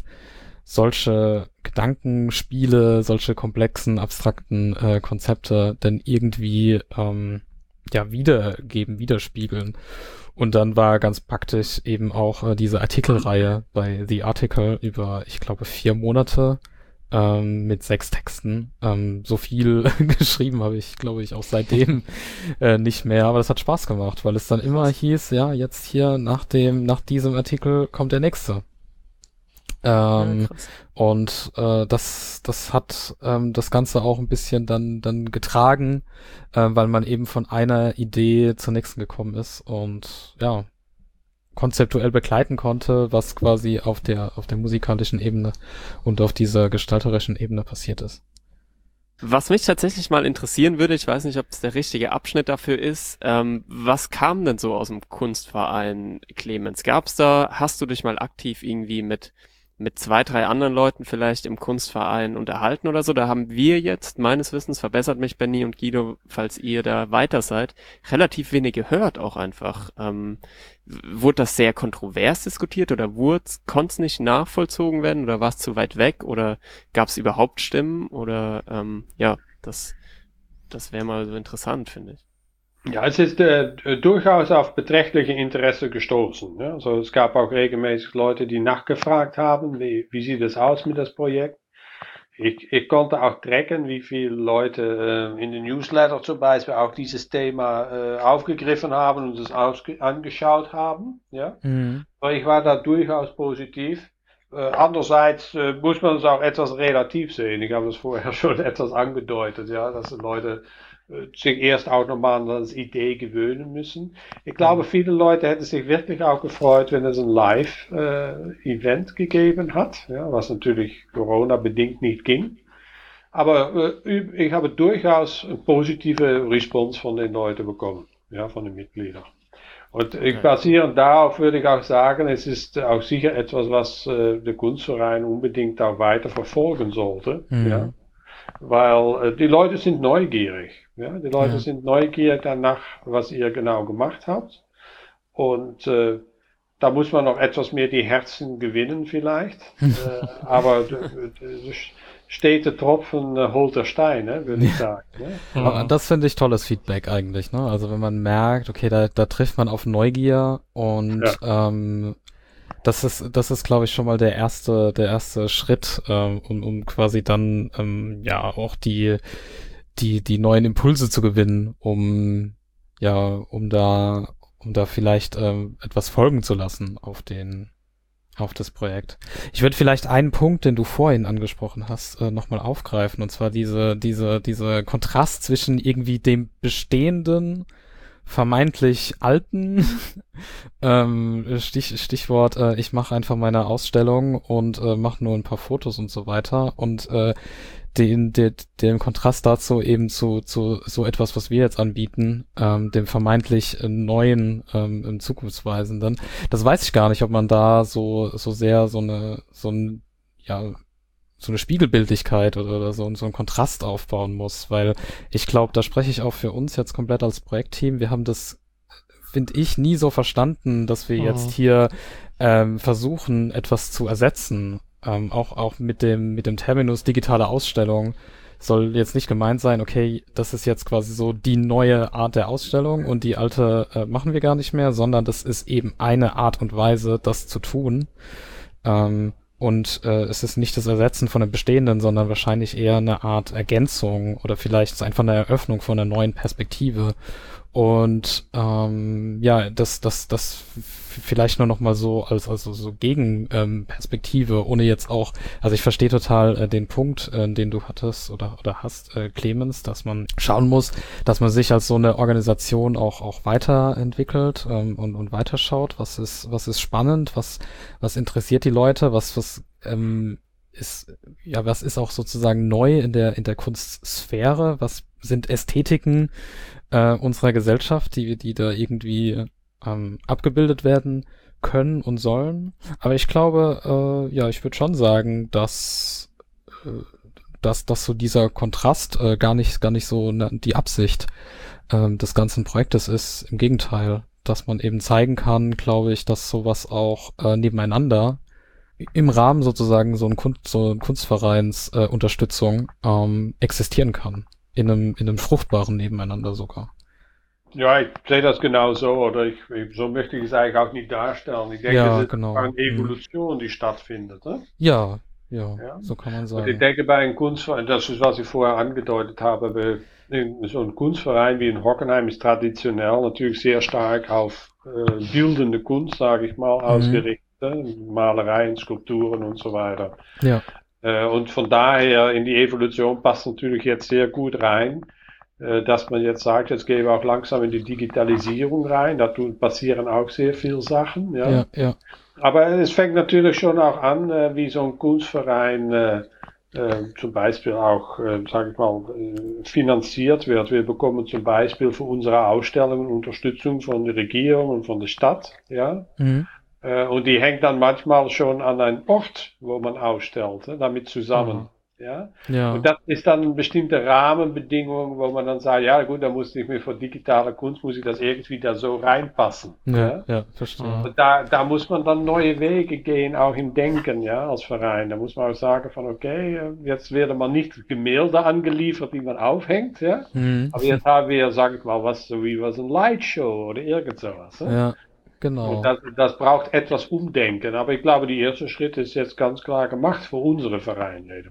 solche Gedankenspiele, solche komplexen, abstrakten äh, Konzepte denn irgendwie ähm, ja wiedergeben, widerspiegeln? Und dann war ganz praktisch eben auch äh, diese Artikelreihe bei The Article über, ich glaube, vier Monate ähm, mit sechs Texten. Ähm, so viel geschrieben habe ich, glaube ich, auch seitdem äh, nicht mehr. Aber das hat Spaß gemacht, weil es dann immer hieß, ja, jetzt hier nach dem, nach diesem Artikel kommt der nächste. Ähm, ja, und äh, das das hat ähm, das Ganze auch ein bisschen dann dann getragen, äh, weil man eben von einer Idee zur nächsten gekommen ist und ja, konzeptuell begleiten konnte, was quasi auf der auf der musikalischen Ebene und auf dieser gestalterischen Ebene passiert ist. Was mich tatsächlich mal interessieren würde, ich weiß nicht, ob es der richtige Abschnitt dafür ist, ähm, was kam denn so aus dem Kunstverein, Clemens? Gab's da, hast du dich mal aktiv irgendwie mit mit zwei, drei anderen Leuten vielleicht im Kunstverein unterhalten oder so? Da haben wir jetzt, meines Wissens, verbessert mich Benny und Guido, falls ihr da weiter seid, relativ wenig gehört auch einfach. Ähm, wurde das sehr kontrovers diskutiert oder konnte es nicht nachvollzogen werden oder war es zu weit weg oder gab es überhaupt Stimmen oder ähm, ja, das, das wäre mal so interessant, finde ich. Ja, es ist äh, durchaus auf beträchtliche Interesse gestoßen. Ja? Also es gab auch regelmäßig Leute, die nachgefragt haben, wie, wie sieht es aus mit das Projekt. Ich, ich konnte auch tracken, wie viele Leute äh, in den Newsletter zum Beispiel auch dieses Thema äh, aufgegriffen haben und es angeschaut haben. Ja? Mhm. Aber ich war da durchaus positiv. Äh, andererseits äh, muss man es auch etwas relativ sehen. Ich habe es vorher schon etwas angedeutet, ja, dass die Leute sich erst auch nochmal an das Idee gewöhnen müssen. Ich glaube, viele Leute hätten sich wirklich auch gefreut, wenn es ein Live-Event äh, gegeben hat, ja, was natürlich Corona-bedingt nicht ging. Aber äh, ich habe durchaus eine positive Response von den Leuten bekommen, ja, von den Mitgliedern. Und ich basierend darauf würde ich auch sagen, es ist auch sicher etwas, was äh, der Kunstverein unbedingt auch weiter verfolgen sollte, mhm. ja. Weil äh, die Leute sind neugierig. Ja? Die Leute ja. sind neugierig danach, was ihr genau gemacht habt. Und äh, da muss man noch etwas mehr die Herzen gewinnen vielleicht. äh, aber stete Tropfen äh, holt der Stein, ne, würde ich sagen. Ne? Ja. Das finde ich tolles Feedback eigentlich. Ne? Also wenn man merkt, okay, da, da trifft man auf Neugier und ja. ähm, Das ist, das ist, glaube ich, schon mal der erste, der erste Schritt, ähm, um, um quasi dann, ähm, ja, auch die, die, die neuen Impulse zu gewinnen, um, ja, um da, um da vielleicht ähm, etwas folgen zu lassen auf den, auf das Projekt. Ich würde vielleicht einen Punkt, den du vorhin angesprochen hast, äh, nochmal aufgreifen, und zwar diese, diese, diese Kontrast zwischen irgendwie dem bestehenden, vermeintlich alten ähm, Stich, Stichwort, äh, ich mache einfach meine Ausstellung und äh, mache nur ein paar Fotos und so weiter und äh, den, den, den Kontrast dazu eben zu, zu so etwas, was wir jetzt anbieten, ähm, dem vermeintlich neuen, ähm, zukunftsweisenden. Das weiß ich gar nicht, ob man da so so sehr so eine so ein ja so eine Spiegelbildlichkeit oder, oder so, so einen Kontrast aufbauen muss, weil ich glaube, da spreche ich auch für uns jetzt komplett als Projektteam. Wir haben das, finde ich, nie so verstanden, dass wir oh. jetzt hier ähm, versuchen, etwas zu ersetzen. Ähm, auch auch mit dem mit dem Terminus digitale Ausstellung soll jetzt nicht gemeint sein, okay, das ist jetzt quasi so die neue Art der Ausstellung und die alte äh, machen wir gar nicht mehr, sondern das ist eben eine Art und Weise, das zu tun. Ähm, und äh, es ist nicht das Ersetzen von einem Bestehenden, sondern wahrscheinlich eher eine Art Ergänzung oder vielleicht einfach eine Eröffnung von einer neuen Perspektive. Und ähm, ja, das, das, das vielleicht nur noch mal so als also so Gegenperspektive, ähm, ohne jetzt auch, also ich verstehe total äh, den Punkt, äh, den du hattest oder oder hast, äh, Clemens, dass man schauen muss, dass man sich als so eine Organisation auch auch weiterentwickelt ähm, und und weiterschaut, was ist was ist spannend, was was interessiert die Leute, was was ähm, ist ja was ist auch sozusagen neu in der in der Kunstsphäre, was sind Ästhetiken äh, unserer Gesellschaft, die die da irgendwie ähm, abgebildet werden können und sollen. Aber ich glaube, äh, ja, ich würde schon sagen, dass äh, dass dass so dieser Kontrast äh, gar nicht gar nicht so ne, die Absicht äh, des ganzen Projektes ist. Im Gegenteil, dass man eben zeigen kann, glaube ich, dass sowas auch äh, nebeneinander im Rahmen sozusagen so ein Kunst, so ein Kunstvereins äh, Unterstützung ähm, existieren kann. In einem, in einem fruchtbaren Nebeneinander sogar. Ja, ich sehe das genau so, oder ich, so möchte ich es eigentlich auch nicht darstellen. Ich denke, Ja, es ist genau. eine Evolution, die stattfindet. Ne? Ja, ja, Ja. so kann man Und ich sagen. denke, bei einem Kunstverein, das ist, was ich vorher angedeutet habe, bei so ein Kunstverein wie in Hockenheim ist traditionell natürlich sehr stark auf äh, bildende Kunst, sage ich mal, ausgerichtet. Malereien, Skulpturen und so weiter. Ja. Äh, und von daher in die Evolution passt natürlich jetzt sehr gut rein, äh, dass man jetzt sagt, jetzt gehen wir auch langsam in die Digitalisierung rein. Da tun, passieren auch sehr viele Sachen. Ja, Ja, ja. Aber es fängt natürlich schon auch an, äh, wie so ein Kunstverein äh, äh, zum Beispiel auch, äh, sage ich mal, äh, finanziert wird. Wir bekommen zum Beispiel für unsere Ausstellungen Unterstützung von der Regierung und von der Stadt. Ja. Mhm. Und die hängt dann manchmal schon an einen Ort, wo man ausstellt, ne, damit zusammen. Mhm. Ja? Ja. Und das ist dann eine bestimmte Rahmenbedingung, wo man dann sagt, ja gut, da muss ich mir für digitale Kunst, muss ich das irgendwie da so reinpassen. Ja, Ja, ja, verstehe. Und da, da muss man dann neue Wege gehen, auch im Denken, ja, als Verein. Da muss man auch sagen von, okay, jetzt werden mal nicht Gemälde angeliefert, die man aufhängt, ja. Mhm. Aber jetzt haben wir, sag ich mal, was so wie was ein Lightshow oder irgend sowas. Ne? Ja, genau. Und das, das braucht etwas Umdenken. Aber ich glaube, der erste Schritt ist jetzt ganz klar gemacht für unsere Vereine.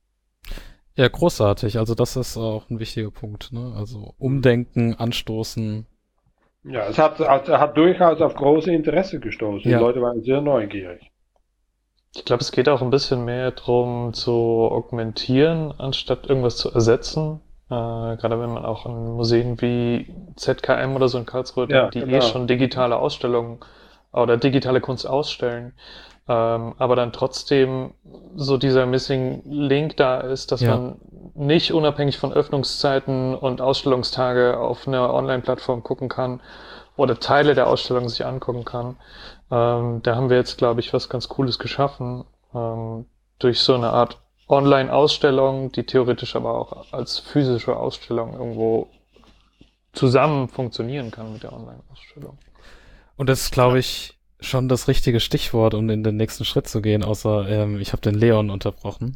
Ja, großartig. Also das ist auch ein wichtiger Punkt, ne? Also umdenken, anstoßen. Ja, es hat, hat, hat durchaus auf große Interesse gestoßen. Ja. Die Leute waren sehr neugierig. Ich glaube, es geht auch ein bisschen mehr darum zu augmentieren, anstatt irgendwas zu ersetzen. Äh, gerade wenn man auch in Museen wie Z K M oder so in Karlsruhe Ja, denkt, die genau. eh schon digitale Ausstellungen oder digitale Kunst ausstellen, ähm, aber dann trotzdem so dieser Missing Link da ist, dass Ja. man nicht unabhängig von Öffnungszeiten und Ausstellungstage auf einer Online-Plattform gucken kann oder Teile der Ausstellung sich angucken kann. Ähm, da haben wir jetzt, glaube ich, was ganz Cooles geschaffen, ähm, durch so eine Art Online-Ausstellung, die theoretisch aber auch als physische Ausstellung irgendwo zusammen funktionieren kann mit der Online-Ausstellung. Und das ist, glaube ich, schon das richtige Stichwort, um in den nächsten Schritt zu gehen, außer ähm, ich habe den Leon unterbrochen.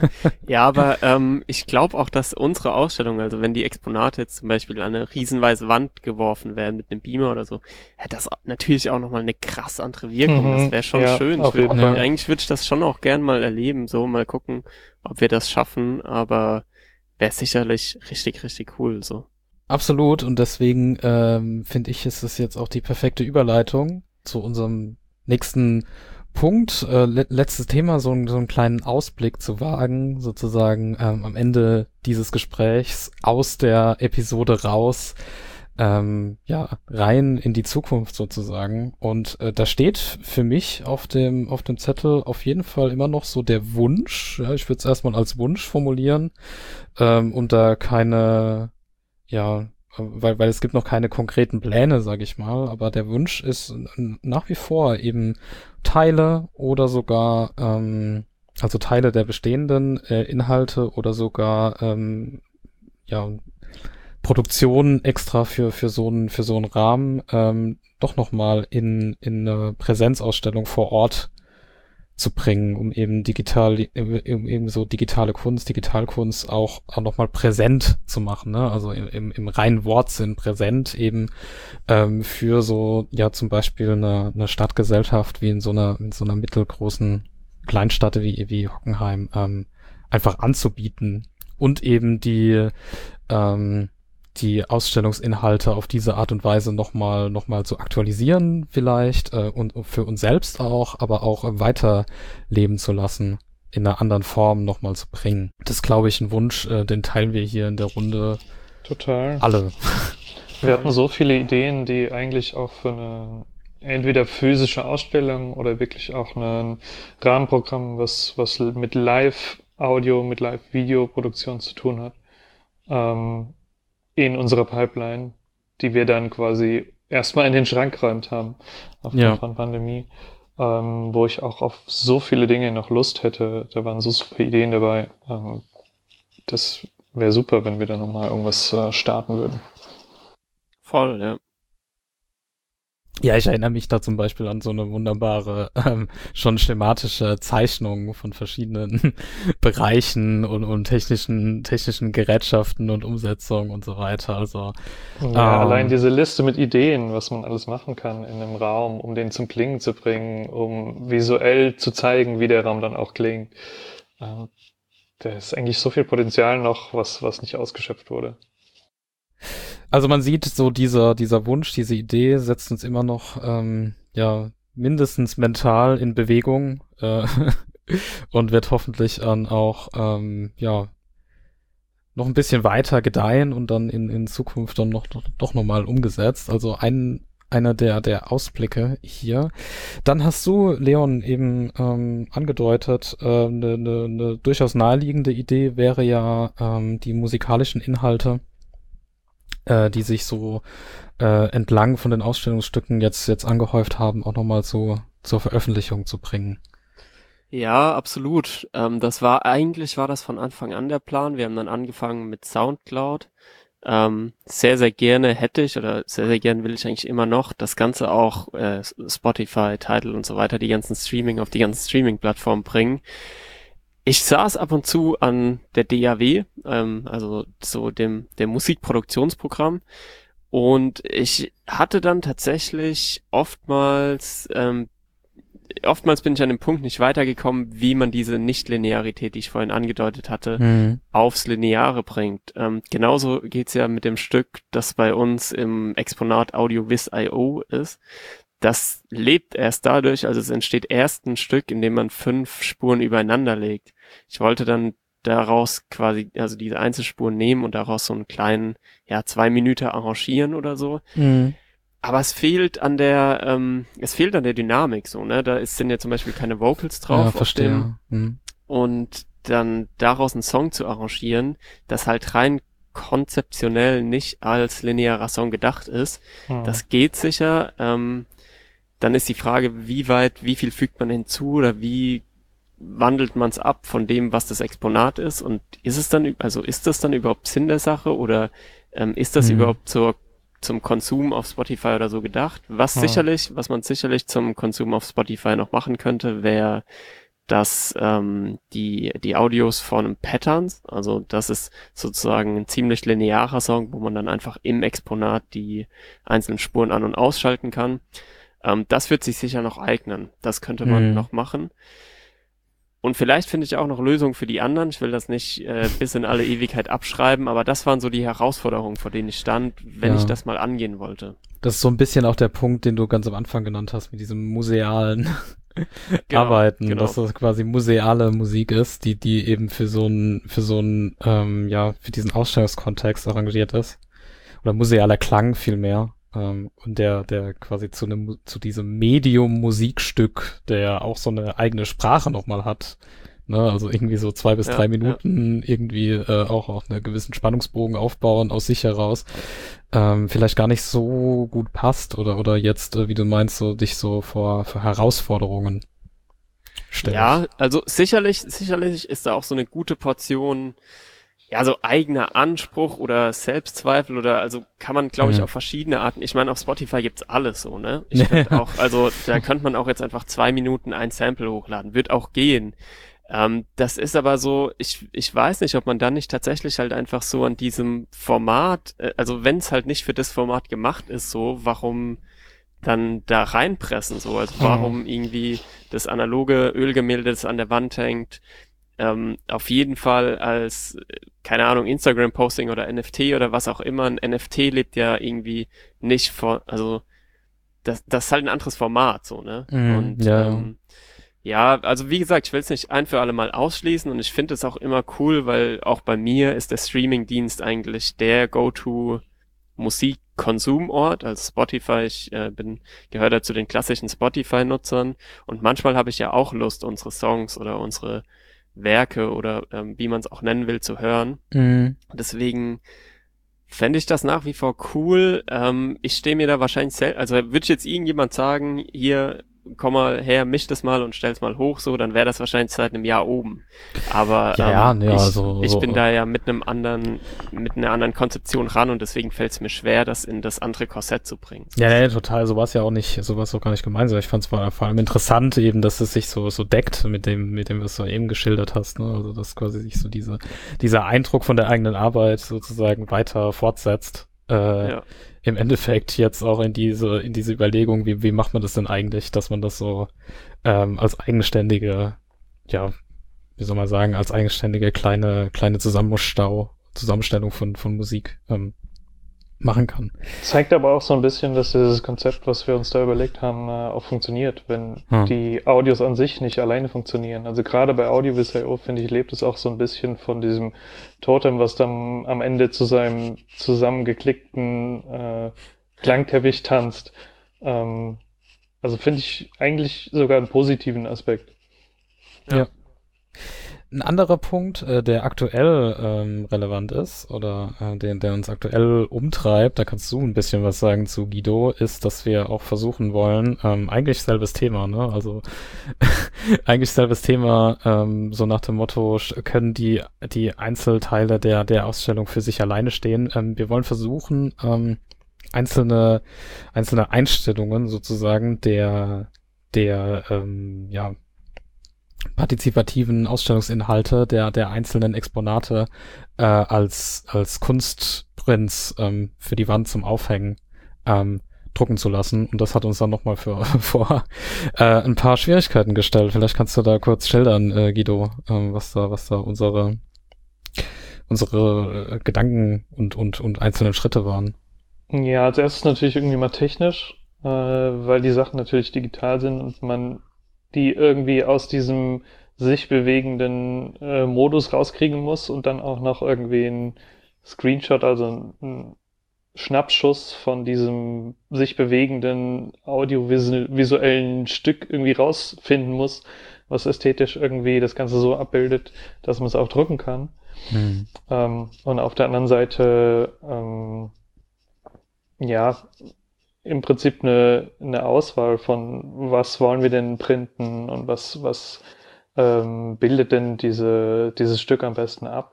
Ja, aber ähm, ich glaube auch, dass unsere Ausstellung, also wenn die Exponate jetzt zum Beispiel an eine riesenweise Wand geworfen werden mit einem Beamer oder so, hätte das natürlich auch nochmal eine krass andere Wirkung. Mhm, Das wäre schon ja, schön. auf Ich würd, jeden Fall. eigentlich würde ich das schon auch gern mal erleben, so mal gucken, ob wir das schaffen, aber wäre sicherlich richtig, richtig cool, so. Absolut, und deswegen ähm, finde ich, ist es jetzt auch die perfekte Überleitung zu unserem nächsten Punkt. Äh, le letztes Thema, so, ein, so einen kleinen Ausblick zu wagen, sozusagen ähm, am Ende dieses Gesprächs aus der Episode raus, ähm, ja, rein in die Zukunft sozusagen. Und äh, da steht für mich auf dem, auf dem Zettel auf jeden Fall immer noch so der Wunsch, ja, ich würde es erstmal als Wunsch formulieren, ähm, und da keine, ja, weil, weil es gibt noch keine konkreten Pläne, sage ich mal, aber der Wunsch ist nach wie vor eben Teile oder sogar, ähm, also Teile der bestehenden äh, Inhalte oder sogar, ähm, ja, Produktionen extra für für so einen für so einen Rahmen ähm, doch noch mal in in eine Präsenzausstellung vor Ort zu bringen, um eben digital, eben, eben so digitale Kunst, Digitalkunst auch, auch nochmal präsent zu machen, ne? Also im, im, im reinen Wortsinn präsent eben ähm, für so, ja, zum Beispiel eine, eine Stadtgesellschaft wie in so einer, in so einer mittelgroßen Kleinstadt wie, wie Hockenheim ähm, einfach anzubieten und eben die ähm, die Ausstellungsinhalte auf diese Art und Weise nochmal noch mal zu aktualisieren vielleicht äh, und für uns selbst auch, aber auch äh, weiterleben zu lassen, in einer anderen Form nochmal zu bringen. Das ist, glaube ich, ein Wunsch, äh, den teilen wir hier in der Runde Total. alle. Wir hatten so viele Ideen, die eigentlich auch für eine entweder physische Ausstellung oder wirklich auch ein Rahmenprogramm, was, was mit Live-Audio, mit Live-Video-Produktion zu tun hat, ähm, in unserer Pipeline, die wir dann quasi erstmal in den Schrank geräumt haben, aufgrund Ja. von Pandemie, ähm, wo ich auch auf so viele Dinge noch Lust hätte. Da waren so super Ideen dabei. Ähm, das wäre super, wenn wir da nochmal irgendwas äh, starten würden. Voll, ja. Ja, ich erinnere mich da zum Beispiel an so eine wunderbare, ähm, schon schematische Zeichnung von verschiedenen Bereichen und, und technischen, technischen Gerätschaften und Umsetzungen und so weiter. Also Ja, ähm, allein diese Liste mit Ideen, was man alles machen kann in einem Raum, um den zum Klingen zu bringen, um visuell zu zeigen, wie der Raum dann auch klingt. Ähm, da ist eigentlich so viel Potenzial noch, was, was nicht ausgeschöpft wurde. Also man sieht so dieser, dieser Wunsch, diese Idee setzt uns immer noch, ähm, ja, mindestens mental in Bewegung, äh, und wird hoffentlich dann auch, ähm, ja, noch ein bisschen weiter gedeihen und dann in, in Zukunft dann noch, doch, doch nochmal umgesetzt. Also ein, einer der, der Ausblicke hier. Dann hast du, Leon, eben ähm, angedeutet, eine äh, ne, ne, ne durchaus naheliegende Idee wäre ja ähm, die musikalischen Inhalte, äh, die sich so äh, entlang von den Ausstellungsstücken jetzt jetzt angehäuft haben, auch nochmal so zur Veröffentlichung zu bringen. Ja, absolut. Ähm, das war eigentlich war das von Anfang an der Plan. Wir haben dann angefangen mit Soundcloud. Ähm, sehr, sehr gerne hätte ich oder sehr, sehr gerne will ich eigentlich immer noch das Ganze auch äh, Spotify, Tidal und so weiter, die ganzen Streaming auf die ganzen Streaming-Plattformen bringen. Ich saß ab und zu an der D A W, ähm, also so dem, dem Musikproduktionsprogramm, und ich hatte dann tatsächlich oftmals, ähm, oftmals bin ich an dem Punkt nicht weitergekommen, wie man diese Nichtlinearität, die ich vorhin angedeutet hatte, Mhm. aufs Lineare bringt. Ähm, genauso geht's ja mit dem Stück, das bei uns im Exponat AudioVis Punkt i o ist. Das lebt erst dadurch, also es entsteht erst ein Stück, in dem man fünf Spuren übereinander legt. Ich wollte dann daraus quasi, also diese Einzelspuren nehmen und daraus so einen kleinen, ja, zwei Minuten arrangieren oder so. Mhm. Aber es fehlt an der, ähm, es fehlt an der Dynamik so, ne? Da ist, sind ja zum Beispiel keine Vocals drauf. Ja, auf verstehe. dem, Mhm. und dann daraus einen Song zu arrangieren, das halt rein konzeptionell nicht als linearer Song gedacht ist. Hm. Das geht sicher. Ähm, dann ist die Frage, wie weit, wie viel fügt man hinzu oder wie wandelt man es ab von dem, was das Exponat ist, und ist es dann, also ist das dann überhaupt Sinn der Sache oder ähm, ist das Mhm. überhaupt zur, zum Konsum auf Spotify oder so gedacht? Was Ja. sicherlich, was man sicherlich zum Konsum auf Spotify noch machen könnte, wäre dass ähm, die die Audios von einem Patterns, also das ist sozusagen ein ziemlich linearer Song, wo man dann einfach im Exponat die einzelnen Spuren an- und ausschalten kann. Ähm, das wird sich sicher noch eignen. Das könnte man Mhm. noch machen. Und vielleicht finde ich auch noch Lösungen für die anderen. Ich will das nicht äh, bis in alle Ewigkeit abschreiben, aber das waren so die Herausforderungen, vor denen ich stand, wenn Ja. ich das mal angehen wollte. Das ist so ein bisschen auch der Punkt, den du ganz am Anfang genannt hast, mit diesem musealen Genau, Arbeiten, genau. dass das quasi museale Musik ist, die die eben für so einen für so einen ähm, ja für diesen Ausstellungskontext arrangiert ist, oder musealer Klang vielmehr, ähm, und der der quasi zu einem zu diesem Medium Musikstück, der auch so eine eigene Sprache nochmal hat, ne, also irgendwie so zwei bis Ja, drei ja. Minuten irgendwie äh, auch auf einen gewissen Spannungsbogen aufbauen aus sich heraus, ähm, vielleicht gar nicht so gut passt oder oder jetzt, äh, wie du meinst, so dich so vor, vor Herausforderungen stellt. Ja, also sicherlich, sicherlich ist da auch so eine gute Portion ja, so eigener Anspruch oder Selbstzweifel oder also kann man, glaube ich, Mhm. auf verschiedene Arten. Ich meine, auf Spotify gibt's alles so, ne? Ich könnte auch, also da könnte man auch jetzt einfach zwei Minuten ein Sample hochladen, wird auch gehen. Ähm, das ist aber so, ich, ich weiß nicht, ob man dann nicht tatsächlich halt einfach so an diesem Format, äh, also wenn es halt nicht für das Format gemacht ist, so, warum dann da reinpressen, so, also warum irgendwie das analoge Ölgemälde, das an der Wand hängt, ähm, auf jeden Fall als, äh, keine Ahnung, Instagram-Posting oder N F T oder was auch immer, ein N F T lebt ja irgendwie nicht vor, also das, das ist halt ein anderes Format, so, ne? Mhm, Und ja, ja. ähm, ja, also wie gesagt, ich will es nicht ein für alle Mal ausschließen und ich finde es auch immer cool, weil auch bei mir ist der Streaming-Dienst eigentlich der Go-To-Musikkonsumort, also Spotify. Ich äh, bin gehöre da zu den klassischen Spotify-Nutzern und manchmal habe ich ja auch Lust, unsere Songs oder unsere Werke oder ähm, wie man es auch nennen will, zu hören. Mhm. Deswegen fände ich das nach wie vor cool. Ähm, ich stehe mir da wahrscheinlich selbst, also würde ich jetzt irgendjemand sagen, hier, komm mal her, misch das mal und stell's mal hoch, so, dann wäre das wahrscheinlich seit einem Jahr oben. Aber Ja, ähm, ja, nee, ich, also, ich so, bin da ja mit einem anderen, mit einer anderen Konzeption ran und deswegen fällt es mir schwer, das in das andere Korsett zu bringen. Ja, nee, total, so war es ja auch nicht, so war es auch gar nicht gemeint. Ich fand es vor allem interessant eben, dass es sich so, so deckt mit dem, mit dem, was du eben geschildert hast, ne? Also, dass quasi sich so diese, dieser Eindruck von der eigenen Arbeit sozusagen weiter fortsetzt. Äh, Ja. Im Endeffekt jetzt auch in diese, in diese Überlegung, wie, wie macht man das denn eigentlich, dass man das so, ähm, als eigenständige, ja, wie soll man sagen, als eigenständige kleine, kleine Zusammenstau, Zusammenstellung von, von Musik, ähm, machen kann. Zeigt aber auch so ein bisschen, dass dieses Konzept, was wir uns da überlegt haben, äh, auch funktioniert, wenn Hm. die Audios an sich nicht alleine funktionieren. Also gerade bei Audiovisual, finde ich, lebt es auch so ein bisschen von diesem Totem, was dann am Ende zu seinem zusammengeklickten äh, Klangteppich tanzt. Ähm, also finde ich eigentlich sogar einen positiven Aspekt. Ja. Ein anderer Punkt, äh, der aktuell ähm, relevant ist oder äh, der, der uns aktuell umtreibt, da kannst du ein bisschen was sagen zu, Guido, ist, dass wir auch versuchen wollen, ähm, eigentlich selbes Thema, ne? Also eigentlich selbes Thema, ähm, so nach dem Motto, sch- können die die Einzelteile der der Ausstellung für sich alleine stehen. Ähm, wir wollen versuchen, ähm, einzelne einzelne Einstellungen sozusagen der der ähm, ja partizipativen Ausstellungsinhalte der der einzelnen Exponate äh, als als Kunstprints ähm, für die Wand zum Aufhängen ähm, drucken zu lassen. Und das hat uns dann nochmal für vor äh, ein paar Schwierigkeiten gestellt. Vielleicht kannst du da kurz schildern, äh, Guido, ähm, was da was da unsere unsere äh, Gedanken und und und einzelnen Schritte waren. Ja, als erstes natürlich irgendwie mal technisch, äh, weil die Sachen natürlich digital sind und man die irgendwie aus diesem sich bewegenden äh, Modus rauskriegen muss und dann auch noch irgendwie ein Screenshot, also ein, ein Schnappschuss von diesem sich bewegenden audiovisuellen Stück irgendwie rausfinden muss, was ästhetisch irgendwie das Ganze so abbildet, dass man es auch drucken kann. Hm. Ähm, und auf der anderen Seite, ähm, ja, im Prinzip eine, eine Auswahl von, was wollen wir denn printen und was, was ähm, bildet denn diese, dieses Stück am besten ab.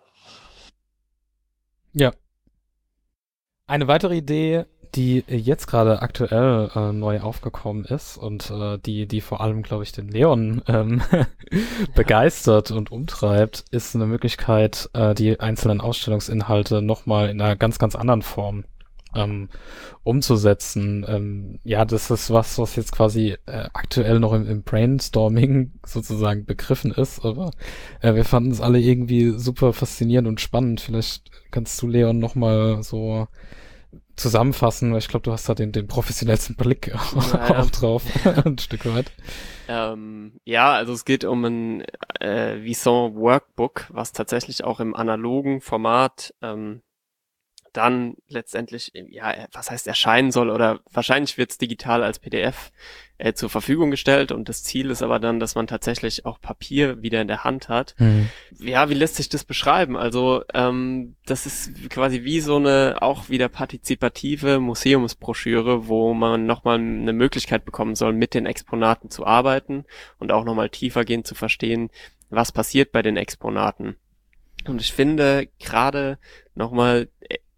Ja. Eine weitere Idee, die jetzt gerade aktuell äh, neu aufgekommen ist und äh, die, die vor allem, glaube ich, den Leon ähm, begeistert und umtreibt, ist eine Möglichkeit, äh, die einzelnen Ausstellungsinhalte nochmal in einer ganz, ganz anderen Form ähm, umzusetzen. Ähm, ja, das ist was, was jetzt quasi äh, aktuell noch im, im Brainstorming sozusagen begriffen ist, aber äh, wir fanden es alle irgendwie super faszinierend und spannend. Vielleicht kannst du, Leon, nochmal so zusammenfassen, weil ich glaube, du hast da den, den professionellsten Blick Ja, ja. auch drauf, ein Stück weit. Ähm, ja, also es geht um ein äh, Visson Workbook, was tatsächlich auch im analogen Format ähm, dann letztendlich, ja, was heißt erscheinen soll oder wahrscheinlich wird es digital als P D F äh, zur Verfügung gestellt und das Ziel ist aber dann, dass man tatsächlich auch Papier wieder in der Hand hat. Hm. Ja, wie lässt sich das beschreiben? Also ähm, das ist quasi wie so eine auch wieder partizipative Museumsbroschüre, wo man nochmal eine Möglichkeit bekommen soll, mit den Exponaten zu arbeiten und auch nochmal tiefergehend zu verstehen, was passiert bei den Exponaten. Und ich finde gerade nochmal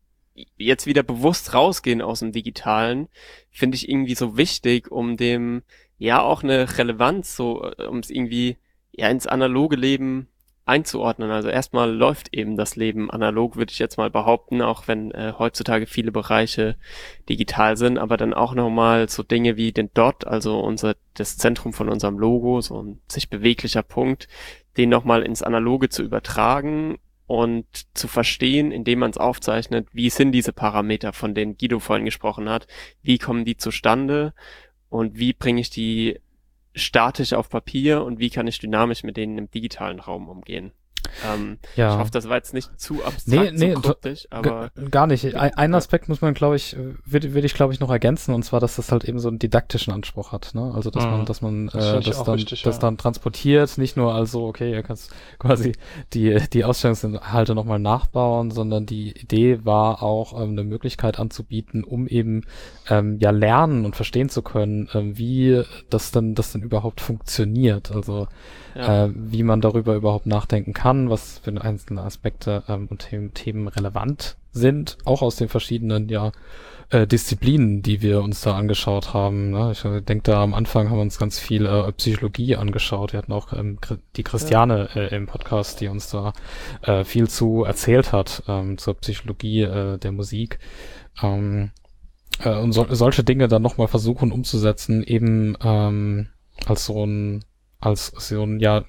jetzt wieder bewusst rausgehen aus dem Digitalen, finde ich irgendwie so wichtig, um dem ja auch eine Relevanz, so um es irgendwie ja ins analoge Leben einzuordnen. Also erstmal läuft eben das Leben analog, würde ich jetzt mal behaupten, auch wenn äh, heutzutage viele Bereiche digital sind, aber dann auch nochmal so Dinge wie den Dot, also unser das Zentrum von unserem Logo, so ein sich beweglicher Punkt, den nochmal ins Analoge zu übertragen und zu verstehen, indem man es aufzeichnet, wie sind diese Parameter, von denen Guido vorhin gesprochen hat, wie kommen die zustande und wie bringe ich die statisch auf Papier und wie kann ich dynamisch mit denen im digitalen Raum umgehen. Ähm, ja. Ich hoffe, das war jetzt nicht zu abstrakt, nee, nee, zu kryptisch, aber... Gar nicht. Ein, ein Aspekt muss man, glaube ich, würde würd ich, glaube ich, noch ergänzen, und zwar, dass das halt eben so einen didaktischen Anspruch hat, ne? Also, dass mhm. man, dass man das, äh, das, dann, wichtig, das ja. dann transportiert, nicht nur also, okay, ihr kannst quasi die, die Ausstellungsinhalte nochmal nachbauen, sondern die Idee war auch, ähm, eine Möglichkeit anzubieten, um eben, ähm, ja, lernen und verstehen zu können, ähm, wie das denn, das denn überhaupt funktioniert. Also, ja. äh, wie man darüber überhaupt nachdenken kann, was für einzelne Aspekte ähm, und Themen, Themen relevant sind, auch aus den verschiedenen ja äh, Disziplinen, die wir uns da angeschaut haben. Ne? Ich äh, denke, da am Anfang haben wir uns ganz viel äh, Psychologie angeschaut. Wir hatten auch ähm, die Christiane äh, im Podcast, die uns da äh, viel zu erzählt hat ähm, zur Psychologie äh, der Musik. Ähm, äh, und so, solche Dinge dann nochmal versuchen umzusetzen, eben ähm, als so ein als so ein, ja,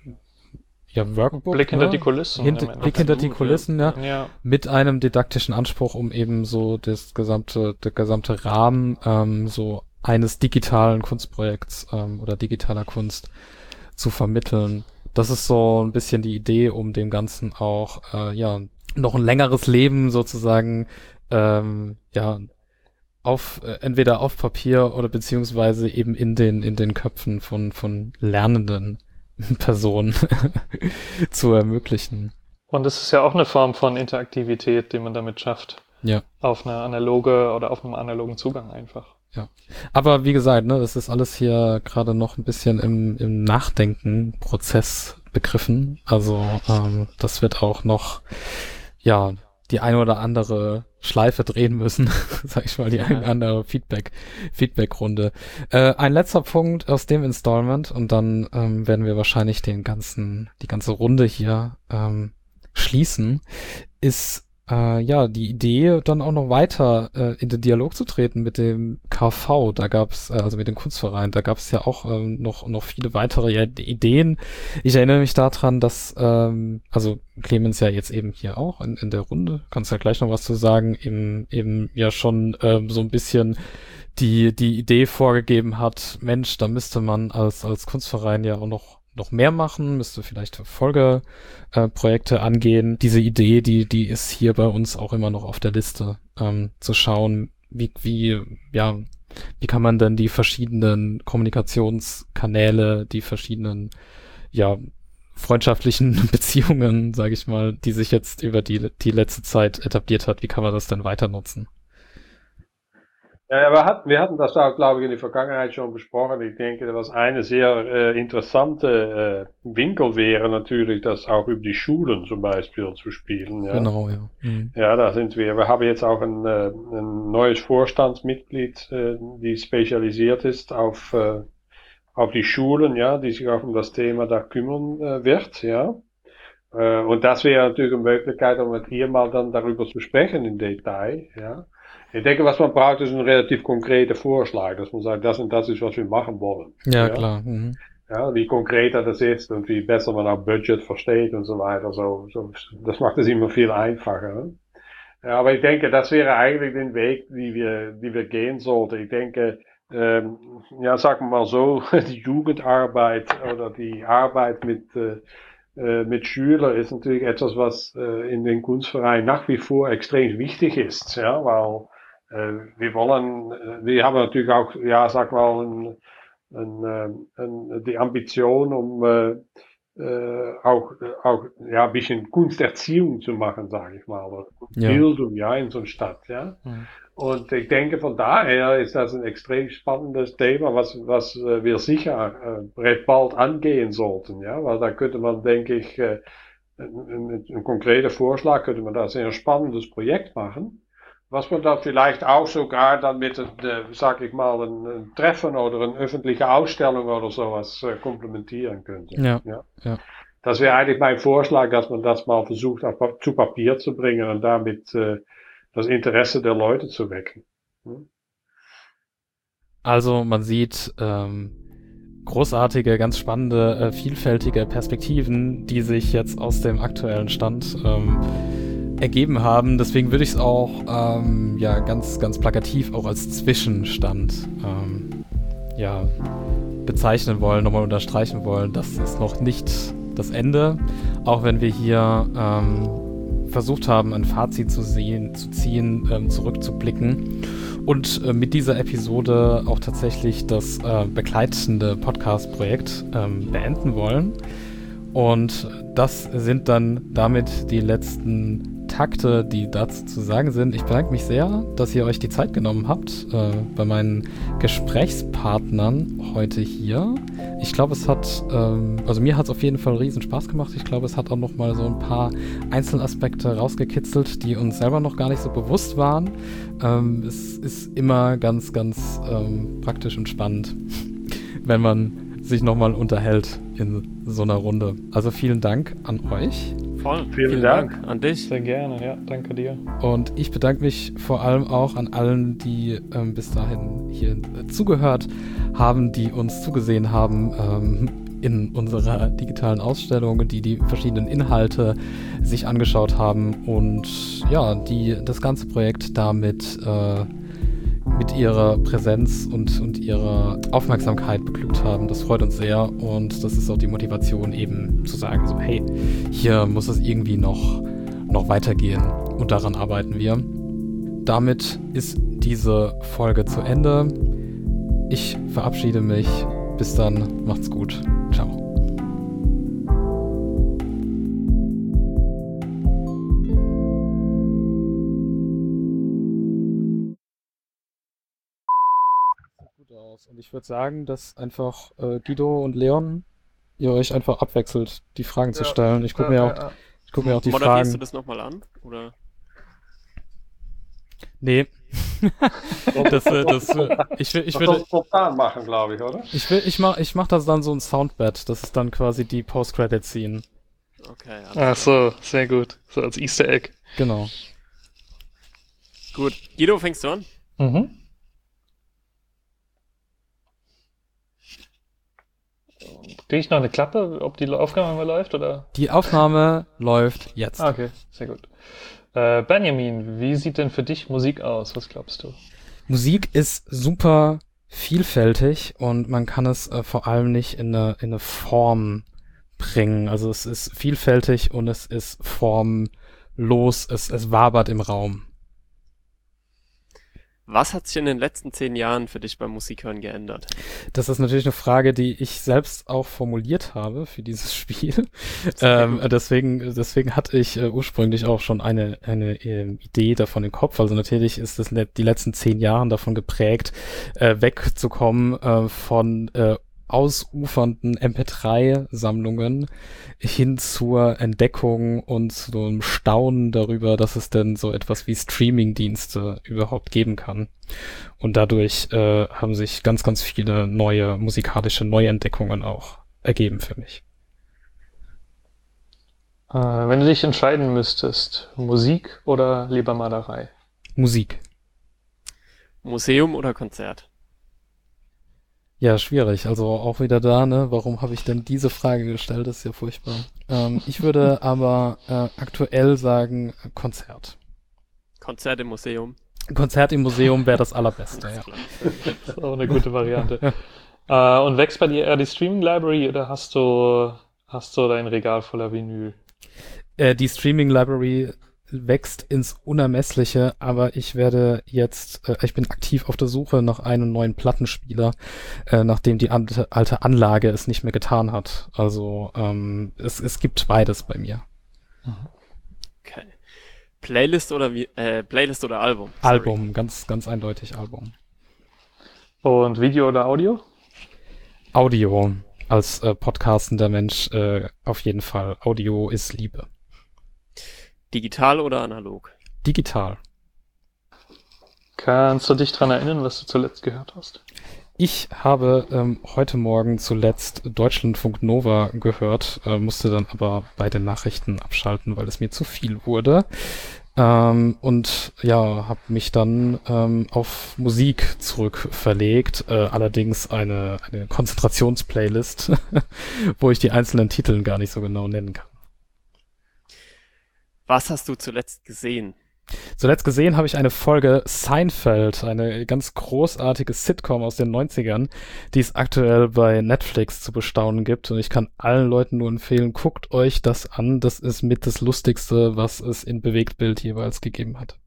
ja, Workbook. Blick hinter ne? die Kulissen. Hint, Blick hinter die Kulissen, ja. ja. Mit einem didaktischen Anspruch, um eben so das gesamte, der gesamte Rahmen, ähm, so eines digitalen Kunstprojekts, ähm, oder digitaler Kunst zu vermitteln. Das ist so ein bisschen die Idee, um dem Ganzen auch, äh, ja, noch ein längeres Leben sozusagen, ähm, ja, auf äh, entweder auf Papier oder beziehungsweise eben in den in den Köpfen von von lernenden Personen zu ermöglichen. Und es ist ja auch eine Form von Interaktivität, die man damit schafft. Ja. Auf eine analoge oder auf einem analogen Zugang einfach. Ja. Aber wie gesagt, ne, das ist alles hier gerade noch ein bisschen im im Nachdenken-Prozess begriffen. Also ähm, das wird auch noch ja die eine oder andere Schleife drehen müssen, sag ich mal, die eine oder andere Feedback, Feedback-Runde. Äh, ein letzter Punkt aus dem Installment und dann ähm, werden wir wahrscheinlich den ganzen, die ganze Runde hier ähm, schließen, ist äh, ja die Idee, dann auch noch weiter äh, in den Dialog zu treten mit dem K V. Da gab's, äh, also mit dem Kunstverein, da gab's ja auch ähm, noch noch viele weitere ja, Ideen. Ich erinnere mich daran, dass ähm, also Clemens ja jetzt eben hier auch in, in der Runde, kannst ja gleich noch was zu sagen, eben eben ja schon ähm, so ein bisschen die die Idee vorgegeben hat, Mensch, da müsste man als als Kunstverein ja auch noch noch mehr machen, müsste vielleicht Folgeprojekte äh, angehen. Diese Idee, die die ist hier bei uns auch immer noch auf der Liste, ähm, zu schauen, wie wie ja wie kann man denn die verschiedenen Kommunikationskanäle, die verschiedenen ja freundschaftlichen Beziehungen, sage ich mal, die sich jetzt über die die letzte Zeit etabliert hat, wie kann man das denn weiter nutzen? Ja, wir hatten, wir hatten das auch, glaube ich, in der Vergangenheit schon besprochen. Ich denke, was eine sehr äh, interessante äh, Winkel wäre natürlich, das auch über die Schulen zum Beispiel zu spielen. Ja. Genau, ja. Mhm. Ja, da sind wir. Wir haben jetzt auch ein, äh, ein neues Vorstandsmitglied, äh, die spezialisiert ist auf äh, auf die Schulen, ja, die sich auch um das Thema da kümmern äh, wird, ja. Äh, und das wäre natürlich eine Möglichkeit, um mit ihr mal dann darüber zu sprechen im Detail, ja. Ich denke, was man braucht, ist ein relativ konkreter Vorschlag, dass man sagt, das und das ist, was wir machen wollen. Ja, ja. Klar. Mhm. Ja, wie konkreter das ist und wie besser man auch Budget versteht und so weiter, so, so das macht es immer viel einfacher. Ne? Ja, aber ich denke, das wäre eigentlich den Weg, die wir, die wir gehen sollten. Ich denke, ähm, ja, sagen wir mal so, die Jugendarbeit oder die Arbeit mit äh, mit Schülern ist natürlich etwas, was äh, in den Kunstvereinen nach wie vor extrem wichtig ist, ja, weil äh, wir wollen, äh, wir haben natürlich auch, ja, sag mal, ein, ein, ein, die Ambition, um äh, äh, auch, auch, ja, ein bisschen Kunsterziehung zu machen, sage ich mal, oder Bildung, ja, in so einer Stadt, ja. Mhm. Und ich denke, von daher ist das ein extrem spannendes Thema, was, was wir sicher äh, recht bald angehen sollten, ja, weil da könnte man, denke ich, äh, ein, ein konkreter Vorschlag, könnte man da ein sehr spannendes Projekt machen, was man dann vielleicht auch sogar dann mit, äh, sag ich mal, ein, ein Treffen oder eine öffentliche Ausstellung oder sowas äh, komplementieren könnte. Ja, ja. ja. Das wäre eigentlich mein Vorschlag, dass man das mal versucht auf, zu Papier zu bringen und damit äh, das Interesse der Leute zu wecken. Hm? Also man sieht ähm, großartige, ganz spannende, äh, vielfältige Perspektiven, die sich jetzt aus dem aktuellen Stand ähm, ergeben haben. Deswegen würde ich es auch ähm, ja ganz, ganz plakativ auch als Zwischenstand ähm, ja bezeichnen wollen, nochmal unterstreichen wollen. Das ist noch nicht das Ende, auch wenn wir hier ähm, versucht haben, ein Fazit zu sehen, zu ziehen, ähm, zurückzublicken und äh, mit dieser Episode auch tatsächlich das äh, begleitende Podcast-Projekt ähm, beenden wollen. Und das sind dann damit die letzten Takte, die dazu zu sagen sind. Ich bedanke mich sehr, dass ihr euch die Zeit genommen habt äh, bei meinen Gesprächspartnern heute hier. Ich glaube, es hat, ähm, also mir hat es auf jeden Fall riesen Spaß gemacht. Ich glaube, es hat auch noch mal so ein paar Einzelaspekte rausgekitzelt, die uns selber noch gar nicht so bewusst waren. Ähm, es ist immer ganz, ganz ähm, praktisch und spannend, wenn man sich nochmal unterhält in so einer Runde. Also vielen Dank an euch. Voll, Vielen, vielen Dank. Dank an dich. Sehr gerne, ja, danke dir. Und ich bedanke mich vor allem auch an allen, die ähm, bis dahin hier äh, zugehört haben, die uns zugesehen haben ähm, in unserer digitalen Ausstellung, die die verschiedenen Inhalte sich angeschaut haben und ja, die das ganze Projekt damit äh, mit ihrer Präsenz und, und ihrer Aufmerksamkeit beglückt haben. Das freut uns sehr und das ist auch die Motivation eben zu sagen, so hey, hier muss es irgendwie noch, noch weitergehen und daran arbeiten wir. Damit ist diese Folge zu Ende. Ich verabschiede mich. Bis dann, macht's gut. Ciao. Aus. Und ich würde sagen, dass einfach äh, Guido und Leon ihr euch einfach abwechselt, die Fragen zu stellen. Ich gucke mir, ja, auch, ja. ich guck mir auch die Moderierst Fragen... du das nochmal an? Oder? Nee. das, äh, das, äh, ich will, ich Das will, soll spontan machen, glaube ich, oder? ich will, ich mach, ich mach das dann so ein Soundbed. Das ist dann quasi die Post-Credit-Scene. Okay, alles Ach so, sehr gut. So als Easter Egg. Genau. gut. Guido, fängst du an? Mhm. Kriege ich noch eine Klappe, ob die Aufnahme mal läuft, oder? Die Aufnahme läuft jetzt. Ah, okay, sehr gut. Äh, Benjamin, wie sieht denn für dich Musik aus? Was glaubst du? Musik ist super vielfältig und man kann es äh, vor allem nicht in eine, in eine Form bringen. Also es ist vielfältig und es ist formlos, es, es wabert im Raum. Was hat sich in den letzten zehn Jahren für dich beim Musikhören geändert? Das ist natürlich eine Frage, die ich selbst auch formuliert habe für dieses Spiel. Ähm, deswegen, deswegen hatte ich äh, ursprünglich auch schon eine, eine äh, Idee davon im Kopf. Also natürlich ist es net, die letzten zehn Jahre davon geprägt, äh, wegzukommen äh, von äh, ausufernden M P drei Sammlungen hin zur Entdeckung und zu einem Staunen darüber, dass es denn so etwas wie Streaming-Dienste überhaupt geben kann. Und dadurch äh, haben sich ganz, ganz viele neue musikalische Neuentdeckungen auch ergeben für mich. Äh, wenn du dich entscheiden müsstest, Musik oder lieber Malerei? Musik. Museum oder Konzert? Ja, schwierig. Also auch wieder da, ne? Warum habe ich denn diese Frage gestellt? Das ist ja furchtbar. Ähm, ich würde aber äh, aktuell sagen äh, Konzert. Konzert im Museum. Konzert im Museum wäre das allerbeste, ja. Das ist auch eine gute Variante. äh, und wächst bei dir eher die Streaming Library oder hast du, hast du dein Regal voller Vinyl? Äh, die Streaming Library wächst ins Unermessliche, aber ich werde jetzt, äh, ich bin aktiv auf der Suche nach einem neuen Plattenspieler, äh, nachdem die alte, alte Anlage es nicht mehr getan hat. Also ähm, es, es gibt beides bei mir. Okay. Playlist oder wie, äh, Playlist oder Album? Sorry. Album, ganz, ganz eindeutig Album. Und Video oder Audio? Audio. als äh, podcastender Mensch äh, auf jeden Fall. Audio ist Liebe. Digital oder analog? Digital. Kannst du dich dran erinnern, was du zuletzt gehört hast? Ich habe ähm, heute Morgen zuletzt Deutschlandfunk Nova gehört, äh, musste dann aber bei den Nachrichten abschalten, weil es mir zu viel wurde. Ähm, und ja, habe mich dann ähm, auf Musik zurück verlegt, äh, allerdings eine, eine Konzentrationsplaylist, wo ich die einzelnen Titel gar nicht so genau nennen kann. Was hast du zuletzt gesehen? Zuletzt gesehen habe ich eine Folge Seinfeld, eine ganz großartige Sitcom aus den neunzigern, die es aktuell bei Netflix zu bestaunen gibt. Und ich kann allen Leuten nur empfehlen, guckt euch das an. Das ist mit das Lustigste, was es in Bewegtbild jeweils gegeben hat.